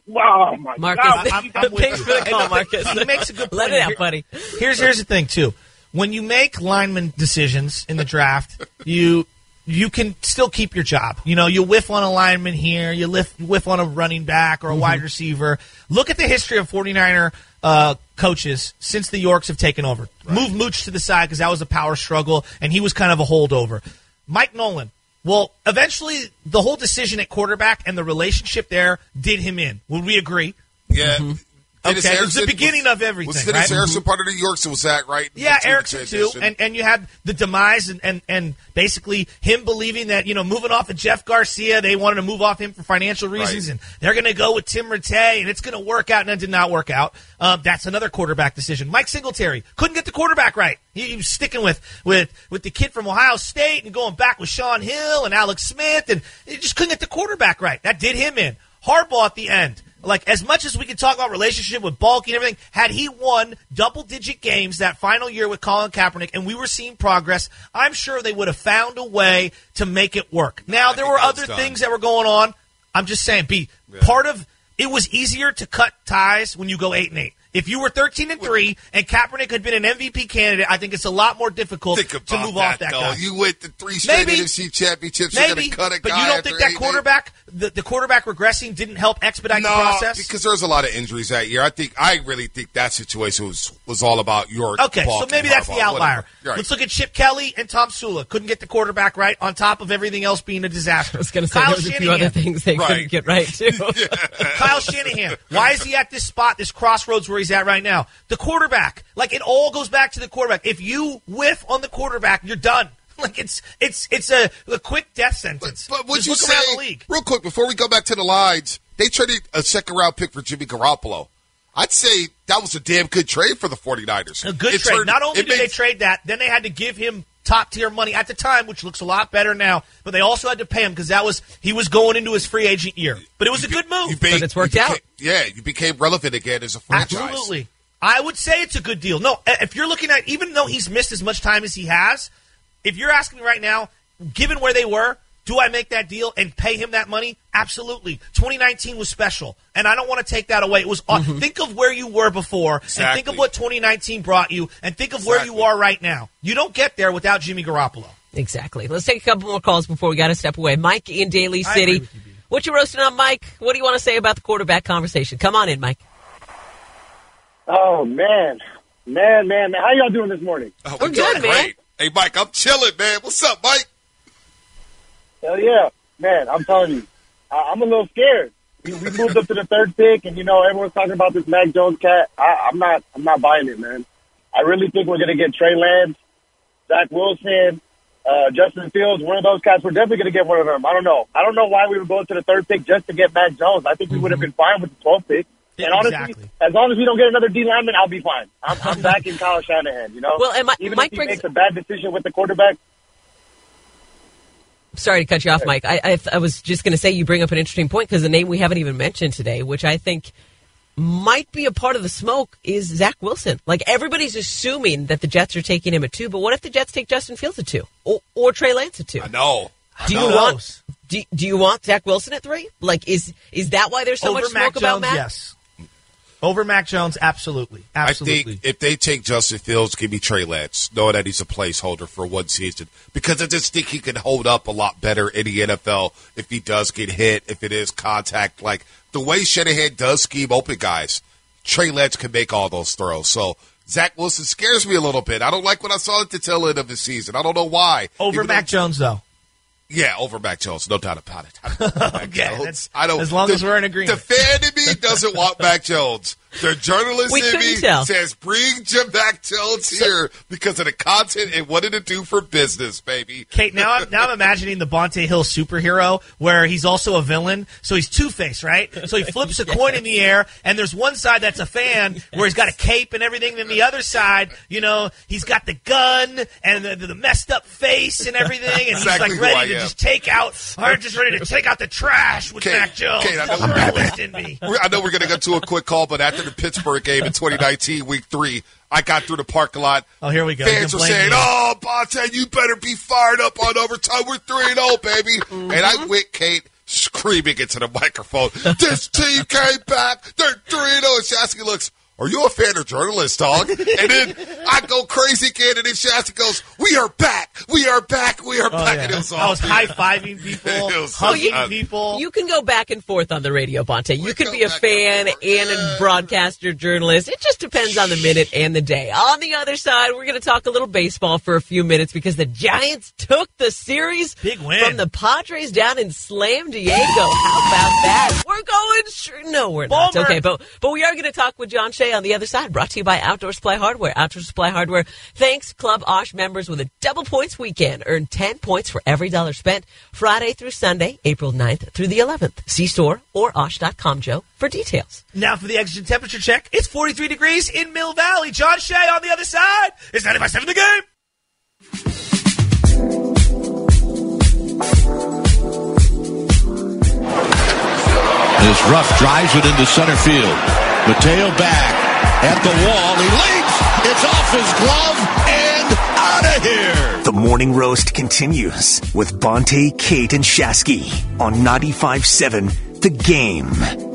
S12: Marcus,
S10: I'm, I'm, I'm with
S12: thanks
S10: you.
S12: for the call,
S10: And look,
S12: Marcus.
S10: He makes a good point.
S12: Let it out,
S10: Here-
S12: buddy.
S10: Here's here's the thing too. When you make lineman decisions in the draft, you you can still keep your job. You know, you whiff on a lineman here, you whiff, whiff on a running back or a
S12: Mm-hmm.
S10: wide receiver. Look at the history of 49er uh, coaches since the Yorks have taken over. Move Mooch to the side because that was a power struggle, and he was kind of a holdover. Mike Nolan. Well, eventually, the whole decision at quarterback and the relationship there did him in. Would we agree?
S11: Yeah.
S10: Okay,
S11: Dennis
S10: it was
S11: Harrison
S10: the beginning
S11: was-
S10: of everything,
S11: Was Dennis
S10: right?
S11: Harrison part of the Yorks, or was that right?
S10: Yeah,
S11: between the
S10: Erickson too,
S11: transition?
S10: and and you had the demise and, and, and basically him believing that, you know, moving off of Jeff Garcia, they wanted to move off him for financial reasons,
S11: Right.
S10: and they're going to go with Tim Rattay, and it's going to work out, and it did not work out. Um, that's another quarterback decision. Mike Singletary couldn't get the quarterback right. He, he was sticking with, with with the kid from Ohio State and going back with Sean Hill and Alex Smith, and he just couldn't get the quarterback right. That did him in. Harbaugh at the end. Like, as much as we could talk about relationship with Balky and everything, had he won double-digit games that final year with Colin Kaepernick and we were seeing progress, I'm sure they would have found a way to make it work. Now, there were other things that were going on. I'm just saying, B, part of it was easier to cut ties when you go eight and eight. If you were thirteen and three and Kaepernick had been an M V P candidate, I think it's a lot more difficult
S11: Think
S10: to
S11: about
S10: move
S11: that,
S10: off that
S11: though.
S10: guy.
S11: You went to three straight
S10: Maybe.
S11: N F C championships. You're
S10: Maybe,
S11: going to cut a
S10: but
S11: guy
S10: you don't
S11: after
S10: think that
S11: eight,
S10: quarterback, the, the quarterback regressing didn't help expedite
S11: no,
S10: the process?
S11: because there was a lot of injuries that year. I think I really think that situation was was all about York.
S10: Okay, so
S11: Balky,
S10: maybe that's
S11: Harbaugh,
S10: the outlier.
S11: whatever. Right.
S10: Let's look at Chip Kelly and Tom Sula. Couldn't get the quarterback right on top of everything else being a disaster.
S12: I was going to say
S10: Kyle
S12: there's a few other
S10: Shanahan.
S12: things they couldn't get right, too.
S10: Kyle Shanahan. Why is he at this spot, this crossroads where he's at right now? The quarterback. Like, it all goes back to the quarterback. If you whiff on the quarterback, you're done. Like, it's it's it's a, a quick death sentence.
S11: But would
S10: Just
S11: you
S10: look
S11: say,
S10: around the league.
S11: real quick, before we go back to the lines, they traded a second-round pick for Jimmy Garoppolo. I'd say that was a damn good trade for the 49ers.
S10: A good
S11: It
S10: trade.
S11: turned-
S10: Not only
S11: it
S10: did they
S11: made-
S10: trade that, then they had to give him top-tier money at the time, which looks a lot better now, but they also had to pay him because that was he was going into his free agent year. But it was a good move.
S11: you be-
S12: But it's worked
S11: you
S12: out.
S11: became- Yeah, you became relevant again as a franchise.
S10: Absolutely. I would say it's a good deal. No, if you're looking at, even though he's missed as much time as he has, if you're asking me right now, given where they were, do I make that deal and pay him that money? Absolutely. twenty nineteen was special, and I don't want to take that away. It was.
S12: Mm-hmm.
S10: Think of where you were before, and think
S11: Exactly.
S10: of what twenty nineteen brought you, and think of where you are right now. You don't get there without Jimmy Garoppolo.
S12: Exactly. Let's take a couple more calls before we got to step away. Mike in Daly
S10: I
S12: City.
S10: agree with you, B.
S12: What you roasting on, Mike? What do you want to say about the quarterback conversation? Come on in, Mike.
S14: Oh, man. Man, man, man. How y'all doing this morning?
S11: Oh,
S12: We're
S11: doing
S12: good, man.
S11: great. Hey, Mike, I'm chilling, man. What's up, Mike?
S14: Hell yeah. Man, I'm telling you, I- I'm a little scared. We, we moved up to the third pick, and, you know, everyone's talking about this Mac Jones cat. I, I'm not I'm not buying it, man. I really think we're going to get Trey Lance, Zach Wilson, uh, Justin Fields, one of those cats. We're definitely going to get one of them. I don't know. I don't know why we would go to the third pick just to get Mac Jones. I think we would have been fine with the twelfth pick. And honestly,
S10: Exactly.
S14: as long as we don't get another D lineman, I'll be fine. I'm, I'm back in Kyle Shanahan, you know?
S12: Well, and Mi-
S14: Even
S12: Mike
S14: if he
S12: brings-
S14: makes a bad decision with the quarterback,
S12: Sorry to cut you off, Mike. I, I, I was just going to say you bring up an interesting point because the name we haven't even mentioned today, which I think might be a part of the smoke, is Zach Wilson. Like, everybody's assuming that the Jets are taking him at two, but what if the Jets take Justin Fields at two or, or Trey Lance at two?
S11: I know. I
S12: Do you
S11: know.
S12: want do, do you want Zach Wilson at three? Like, is is that why there's so
S10: Over
S12: much
S10: Mac
S12: smoke about
S10: Jones,
S12: Mac?
S10: yes. Over Mac Jones, absolutely. Absolutely.
S11: I think if they take Justin Fields, give me Trey Lance, knowing that he's a placeholder for one season, because I just think he can hold up a lot better in the N F L if he does get hit, if it is contact. Like, the way Shanahan does scheme open guys, Trey Lance can make all those throws. So Zach Wilson scares me a little bit. I don't like what I saw at the tail end of the season. I don't know why.
S10: Over
S11: Even
S10: Mac
S11: though-
S10: Jones, though.
S11: Yeah, over Mac Jones, no doubt about it. I don't want Mac
S10: Okay,
S11: Jones.
S10: that's-
S11: I don't.
S10: as long
S11: the,
S10: as we're in agreement.
S11: The fan in me doesn't want Mac Jones. The journalist
S12: We
S11: in
S12: couldn't
S11: me
S12: tell.
S11: says, "Bring Jim Mac Jones here because of the content and what it do for business, baby."
S10: Kate, now I'm now I'm imagining the Bonte Hill superhero where he's also a villain. So he's Two-Face, right? So he flips a coin in the air, and there's one side that's a fan where he's got a cape and everything. Then the other side, you know, he's got the gun and the, the messed up face and everything, and
S11: Exactly
S10: he's
S11: who
S10: like
S11: I
S10: ready to
S11: am.
S10: just take out, or just ready to take out the trash with
S11: Kate,
S10: Mac Jones.
S11: Kate, I know
S10: the
S11: we're-
S10: journalist in me.
S11: We're- I know we're going to go to a quick call, but after the Pittsburgh game in twenty nineteen, week three, I got through the parking lot.
S10: Oh, here we go.
S11: Fans
S10: You
S11: were
S10: can blame
S11: saying,
S10: me.
S11: "Oh, Bonte, you better be fired up on overtime. We're three and oh, baby."
S10: Mm-hmm.
S11: And I went, Kate, screaming into the microphone, this team came back, they're three and oh, and Shasky looks, are you a fan or journalist, dog? And then I go crazy again, and then Shasky goes, we are back, we are back, we are
S10: Oh,
S11: back.
S10: yeah.
S11: And it was
S10: I was
S11: awesome.
S10: high-fiving people,
S11: It was
S10: hugging
S11: awesome.
S10: people.
S12: You can go back and forth on the radio, Bonte. You could be a fan and a broadcaster, journalist. It just depends on the minute and the day. On the other side, we're going to talk a little baseball for a few minutes because the Giants took the series
S10: Big win.
S12: from the Padres down in Slam Diego. How about that? We're going sure. No, we're not.
S10: Boomer.
S12: Okay, but but we are going to talk with John Shea on the other side. Brought to you by Outdoor Supply Hardware. Outdoor Supply Hardware thanks Club Osh members with a double points weekend. Earn ten points for every dollar spent Friday through Sunday, April ninth through the eleventh. See store or osh dot com, Joe, for details.
S10: Now for the extra temperature check. It's forty-three degrees in Mill Valley. John Shea on the other side. It's ninety-five seven the game.
S19: As Ruff drives it into center field. Mateo back at the wall. He leaps. It's off his glove and out of here.
S7: The Morning Roast continues with Bonte, Kate, and Shasky on ninety-five seven The Game.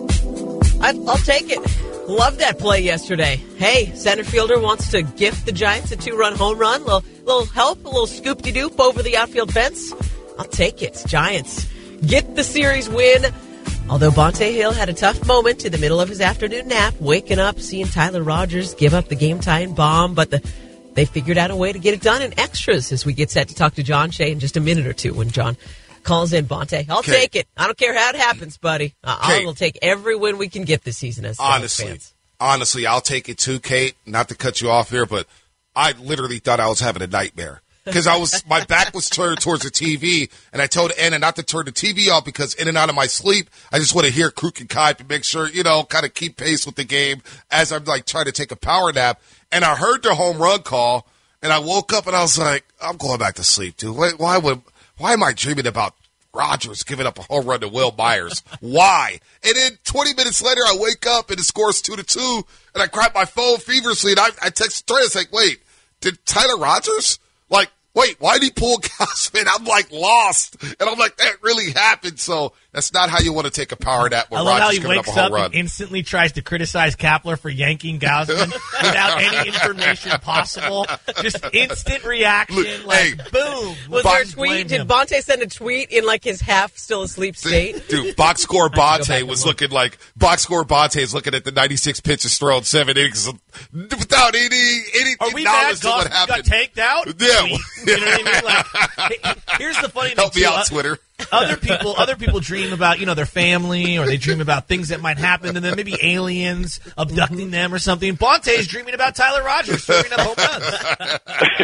S12: I, I'll take it. Love that play yesterday. Hey, center fielder wants to gift the Giants a two-run home run. Little, little help, a little scoop-de-doop over the outfield fence. I'll take it. Giants get the series win. Although Bonte Hill had a tough moment in the middle of his afternoon nap, waking up, seeing Tyler Rogers give up the game-tying bomb, but the, they figured out a way to get it done in extras as we get set to talk to John Shea in just a minute or two when John calls in. Bonte, I'll
S11: Kate.
S12: take it. I don't care how it happens, buddy. Uh, I
S11: Kate.
S12: will take every win we can get this season as Giants
S11: Honestly,
S12: fans.
S11: honestly, I'll take it too, Kate. Not to cut you off here, but I literally thought I was having a nightmare. Because I was, my back was turned towards the T V, and I told Anna not to turn the T V off because in and out of my sleep, I just want to hear Kruk and Kai to make sure, you know, kind of keep pace with the game as I'm like trying to take a power nap. And I heard the home run call, and I woke up and I was like, I'm going back to sleep, dude. Why, why would, why am I dreaming about Rogers giving up a home run to Will Myers? Why? And then twenty minutes later, I wake up and the score's two to two, and I grab my phone feverishly, and I, I text Trey, it's like, wait, did Tyler Rogers? Like, wait, why did he pull Gausman? I'm like lost. And I'm like, that really happened. So that's not how you want to take a power nap when
S10: I love how
S11: Rogers
S10: he
S11: giving up
S10: wakes
S11: a home
S10: up
S11: run.
S10: and instantly tries to criticize Kapler for yanking Gausman without any information possible. Just instant reaction, like,
S11: hey,
S10: boom.
S12: Was
S11: Box-
S12: there a tweet? Did Bonte send a tweet in like his half still asleep state?
S11: Dude, box score
S12: back
S11: Bonte
S12: and
S11: was
S12: look.
S11: looking like box score Bonte is looking at the ninety-six pitches thrown seven innings without any any
S10: Are we
S11: knowledge
S10: mad
S11: of what
S10: Gausman
S11: happened.
S10: got tanked out?
S11: Yeah.
S10: You know what I mean? Like, here's the funny thing,
S11: Help me
S10: too.
S11: out,
S10: Uh,
S11: Twitter.
S10: Other people, other people dream about, you know, their family, or they dream about things that might happen, and then maybe aliens abducting them or something. Bonte's dreaming about Tyler Rogers throwing up home runs.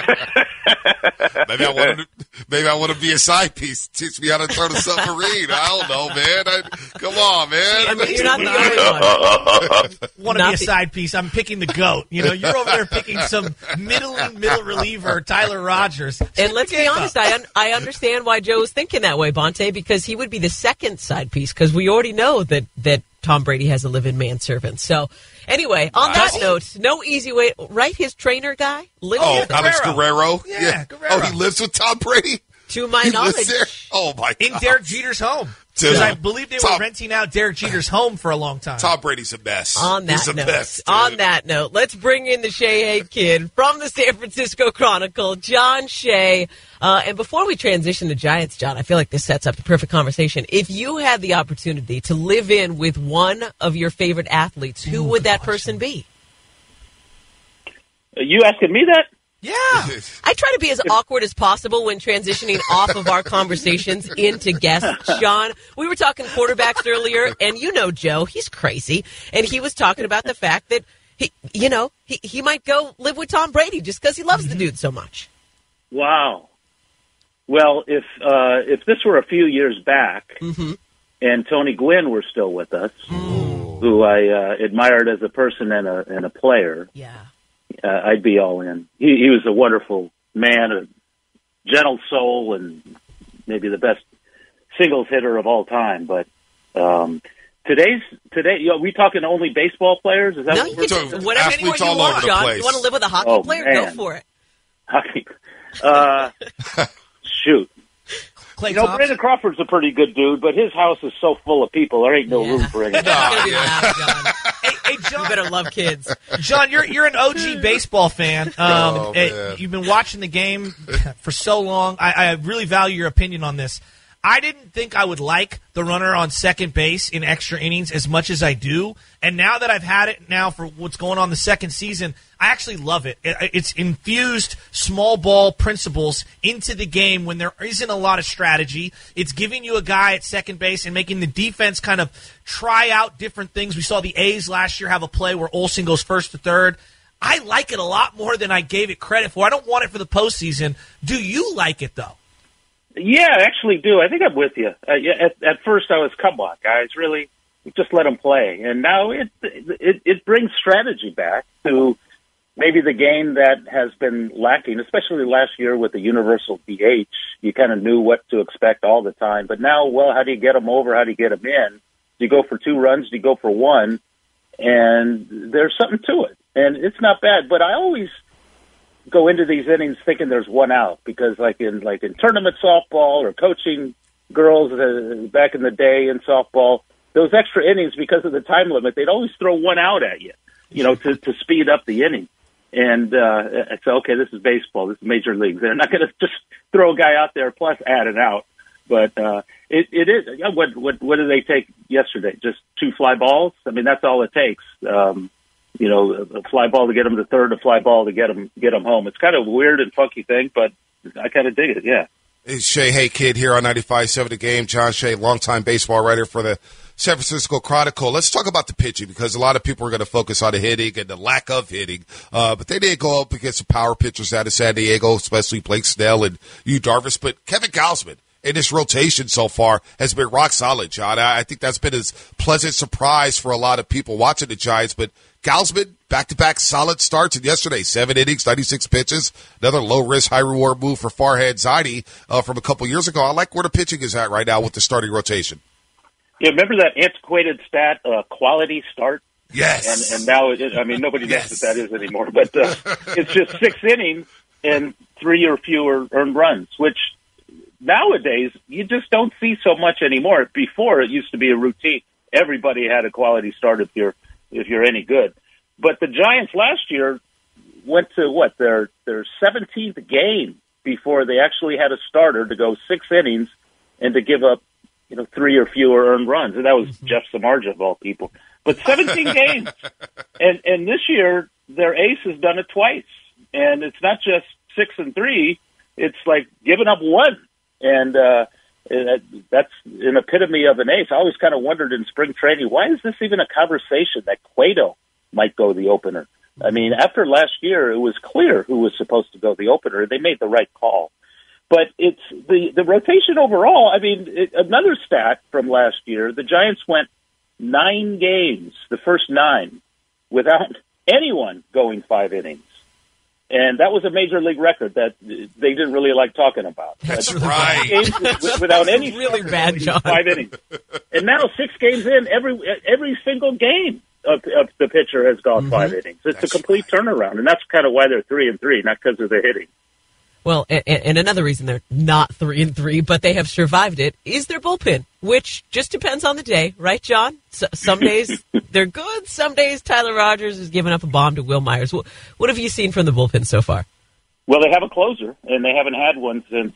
S11: Maybe I want to. Maybe I want to be a side piece. Teach me how to turn a submarine. I don't know, man. I, come on, man.
S12: I mean, you're not the only one.
S10: Want to
S12: Not
S10: be a
S12: the-
S10: side piece? I'm picking the goat. You know, you're over there picking some middle middle reliever, Tyler Rogers.
S12: And let's be honest, I un- I understand why Joe's thinking that way, Bonte, because he would be the second side piece, because we already know that, that Tom Brady has a live-in manservant. So, anyway, on that
S11: Wow.
S12: note, no easy way, right? His trainer guy? Lives
S11: Oh,
S12: with him.
S11: Alex Guerrero.
S10: Yeah, Guerrero.
S11: Oh, he lives with Tom Brady.
S12: To my
S11: He
S12: knowledge.
S11: lives there. Oh my
S10: In
S11: God.
S10: Derek Jeter's home.
S11: Dude.
S10: Because I believe they were
S11: Tom-
S10: renting out Derek Jeter's home for a long time.
S11: Tom Brady's a mess.
S12: On that
S11: He's a
S12: note,
S11: mess, dude.
S12: on that note, let's bring in the Shea Hay Kid from the San Francisco Chronicle, John Shea. Uh, and before we transition to Giants, John, I feel like this sets up the perfect conversation. If you had the opportunity to live in with one of your favorite athletes, who
S10: Ooh,
S12: would that
S10: good
S12: person be?
S18: Are you asking me that?
S10: Yeah.
S12: I try to be as awkward as possible when transitioning off of our conversations into guests, John. We were talking quarterbacks earlier, and you know Joe, he's crazy. And he was talking about the fact that, he, you know, he, he might go live with Tom Brady just because he loves the dude so much.
S18: Wow. Well, if uh, if this were a few years back,
S12: Mm-hmm.
S18: and Tony Gwynn were still with us, who I uh, admired as a person and a and a player,
S12: Yeah.
S18: uh, I'd be all in. He, he was a wonderful man, a gentle soul, and maybe the best singles hitter of all time. But um, today's today, you know, we talking only baseball players? Is that
S12: No,
S18: what
S12: you
S18: we're
S12: can,
S11: talking-
S12: whatever anyone
S11: athletes
S12: you
S11: all
S12: want,
S11: over the
S12: John.
S11: place.
S12: You want to live with a hockey
S18: Oh,
S12: player? Go
S18: man.
S12: for it.
S18: Hockey. Uh, shoot.
S10: Klay
S20: You know,
S10: Thompson.
S20: Brandon Crawford's a pretty good dude, but his house is so full of people, there ain't no room for anything.
S10: Hey, John,
S12: you better love kids.
S10: John, you're you're an O G baseball fan. Um,
S11: Oh,
S10: eh,
S11: man.
S10: you've been watching the game for so long. I, I really value your opinion on this. I didn't think I would like the runner on second base in extra innings as much as I do. And now that I've had it now for what's going on the second season, I actually love it. it. It's infused small ball principles into the game when there isn't a lot of strategy. It's giving you a guy at second base and making the defense kind of try out different things. We saw the A's last year have a play where Olsen goes first to third. I like it a lot more than I gave it credit for. I don't want it for the postseason. Do you like it, though?
S20: Yeah, I actually do. I think I'm with you. Uh, yeah, at, at first, I was, come on, guys, really? Just let them play. And now it, it it brings strategy back to maybe the game that has been lacking, especially last year with the universal D H. You kind of knew what to expect all the time. But now, well, how do you get them over? How do you get them in? Do you go for two runs? Do you go for one? And there's something to it. And it's not bad. But I always go into these innings thinking there's one out because like in like in tournament softball or coaching girls uh, back in the day in softball, those extra innings, because of the time limit, they'd always throw one out at you, you know, to, to speed up the inning. And uh, I said, okay, this is baseball. This is major leagues. They're not going to just throw a guy out there plus add it out. But uh, it, it is. What, what, what did they take yesterday? Just two fly balls? I mean, that's all it takes. Um, you know, a fly ball to get them to third, a fly ball to get them, get them home. It's kind of a weird and funky thing, but I kind of dig it, yeah.
S11: It's Shea Hey Kid here on ninety-five point seven The Game. John Shea, longtime baseball writer for the San Francisco Chronicle. Let's talk about the pitching because a lot of people are going to focus on the hitting and the lack of hitting. Uh, but they did go up against the power pitchers out of San Diego, especially Blake Snell and Yu Darvish. But Kevin Gausman in this rotation so far has been rock solid, John. I, I think that's been a pleasant surprise for a lot of people watching the Giants. But Gausman, back-to-back solid starts, and yesterday, seven innings, ninety-six pitches, another low-risk, high-reward move for Farhad Zaidi uh, from a couple years ago. I like where the pitching is at right now with the starting rotation.
S20: Yeah, remember that antiquated stat, uh, quality start?
S11: Yes.
S20: And, and now, it, I mean, nobody knows what that is anymore, but uh, it's just six innings and three or fewer earned runs, which nowadays you just don't see so much anymore. Before, it used to be a routine. Everybody had a quality start if you're if you're any good. But the Giants last year went to, what, their their seventeenth game before they actually had a starter to go six innings and to give up, you know, three or fewer earned runs. And that was mm-hmm. Jeff Samardzija of all people. But seventeen games. And and this year, their ace has done it twice. And it's not just six and three. It's like giving up one. And uh, that's an epitome of an ace. I always kind of wondered in spring training, why is this even a conversation that Cueto might go the opener? I mean, after last year, it was clear who was supposed to go the opener. They made the right call. But it's the, the rotation overall. I mean, it, another stat from last year, the Giants went nine games, the first nine, without anyone going five innings. And that was a major league record that they didn't really like talking about.
S11: That's
S20: but
S11: right.
S20: Games without any
S12: really bad, John.
S20: Five innings. And now six games in, every every single game of, of the pitcher has gone mm-hmm. five innings. It's that's a complete right. turnaround, and that's kind of why they're three and three, not because of the hitting.
S12: Well, and, and another reason they're not three and three, but they have survived it, is their bullpen, which just depends on the day, right, John? So, some days they're good. Some days Tyler Rogers is giving up a bomb to Will Myers. What, what have you seen from the bullpen so far?
S20: Well, they have a closer, and they haven't had one since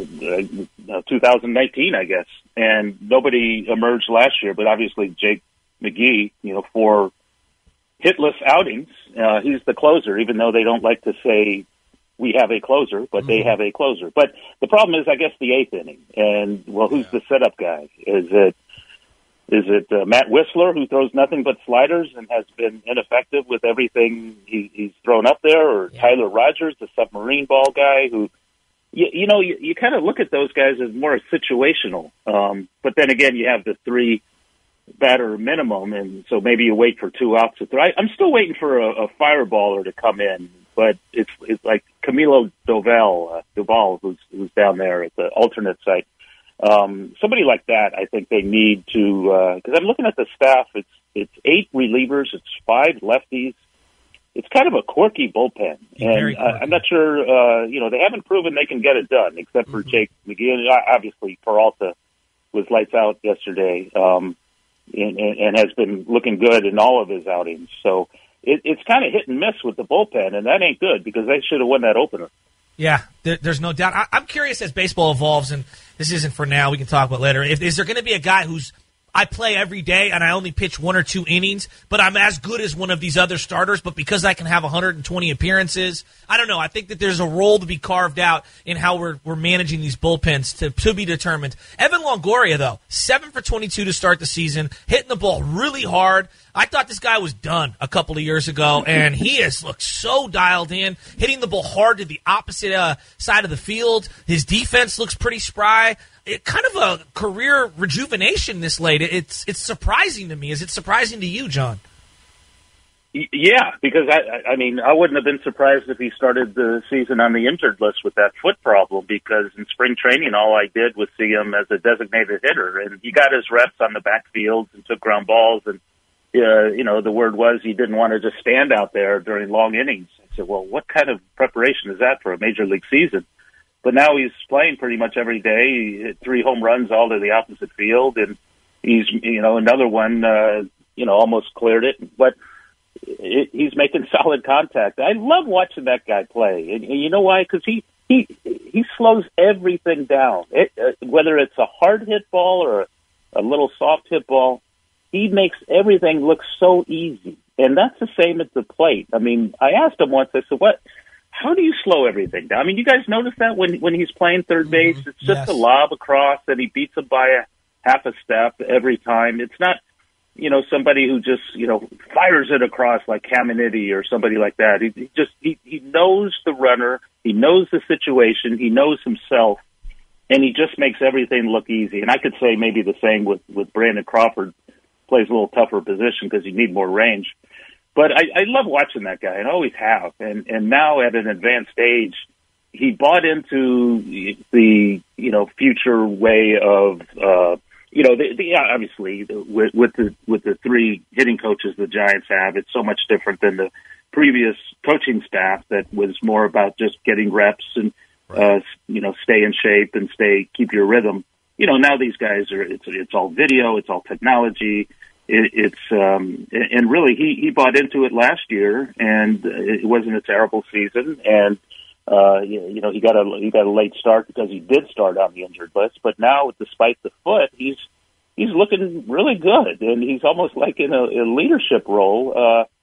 S20: uh, two thousand nineteen, I guess. And nobody emerged last year, but obviously Jake McGee, you know, four hitless outings, uh, he's the closer, even though they don't like to say we have a closer, but mm-hmm. they have a closer. But the problem is, I guess, the eighth inning. And, well, who's yeah. the setup guy? Is it is it uh, Matt Whistler, who throws nothing but sliders and has been ineffective with everything he, he's thrown up there, or yeah. Tyler Rogers, the submarine ball guy, who, you, you know, you, you kind of look at those guys as more situational. Um, but then again, you have the three batter minimum, and so maybe you wait for two outs to throw. I, I'm still waiting for a, a fireballer to come in. But it's it's like Camilo Doval, uh, Doval, who's who's down there at the alternate site. Um, somebody like that, I think they need to. Because uh, I'm looking at the staff. It's it's eight relievers. It's five lefties. it's kind of a quirky bullpen, and uh, I'm not sure. Uh, you know, they haven't proven they can get it done, except for mm-hmm. Jake McGee. Obviously, Peralta was lights out yesterday, um, and, and has been looking good in all of his outings. So it, it's kind of hit and miss with the bullpen, and that ain't good because they should have won that opener.
S10: Yeah, there, there's no doubt. I, I'm curious as baseball evolves, and this isn't for now. We can talk about it later. If, is there going to be a guy who's I play every day and I only pitch one or two innings, but I'm as good as one of these other starters, but because I can have one hundred twenty appearances, I don't know. I think that there's a role to be carved out in how we're we're managing these bullpens to, to be determined. Evan Longoria, though, seven for twenty-two to start the season, hitting the ball really hard. I thought this guy was done a couple of years ago, and he has looked so dialed in, hitting the ball hard to the opposite uh, side of the field. His defense looks pretty spry. It, kind of a career rejuvenation this late. It's it's surprising to me. Is it surprising to you, John?
S20: Yeah, because I, I mean, I wouldn't have been surprised if he started the season on the injured list with that foot problem. Because in spring training, all I did was see him as a designated hitter, and he got his reps on the backfield and took ground balls. And uh, you know, the word was he didn't want to just stand out there during long innings. I said, well, what kind of preparation is that for a major league season? But now he's playing pretty much every day. He hit three home runs all to the opposite field, and he's, you know, another one, uh, you know, almost cleared it. But it, he's making solid contact. I love watching that guy play, and, and you know why? Because he he he slows everything down. It, uh, whether it's a hard hit ball or a, a little soft hit ball, he makes everything look so easy. And that's the same at the plate. I mean, I asked him once. I said, "What? How do you slow everything down?" I mean, you guys notice that when when he's playing third base, it's just yes. a lob across, and he beats him by a half a step every time. It's not, you know, somebody who just, you know, fires it across like Caminiti or somebody like that. He, he just he, he knows the runner, he knows the situation, he knows himself, and he just makes everything look easy. And I could say maybe the same with with Brandon Crawford. Plays a little tougher position because you need more range. But I, I love watching that guy, and always have. And, and now at an advanced age, he bought into the, you know, future way of, uh, you know, the, the, obviously with, with the with the three hitting coaches the Giants have, it's so much different than the previous coaching staff that was more about just getting reps and, uh, you know, stay in shape and stay keep your rhythm. You know, now these guys are, it's, it's all video, it's all technology. It, it's, um, and really he, he bought into it last year, and it wasn't a terrible season. And, uh, you, you know, he got a, he got a late start because he did start on the injured list, but now despite the foot, he's, he's looking really good, and he's almost like in a, a leadership role. Uh,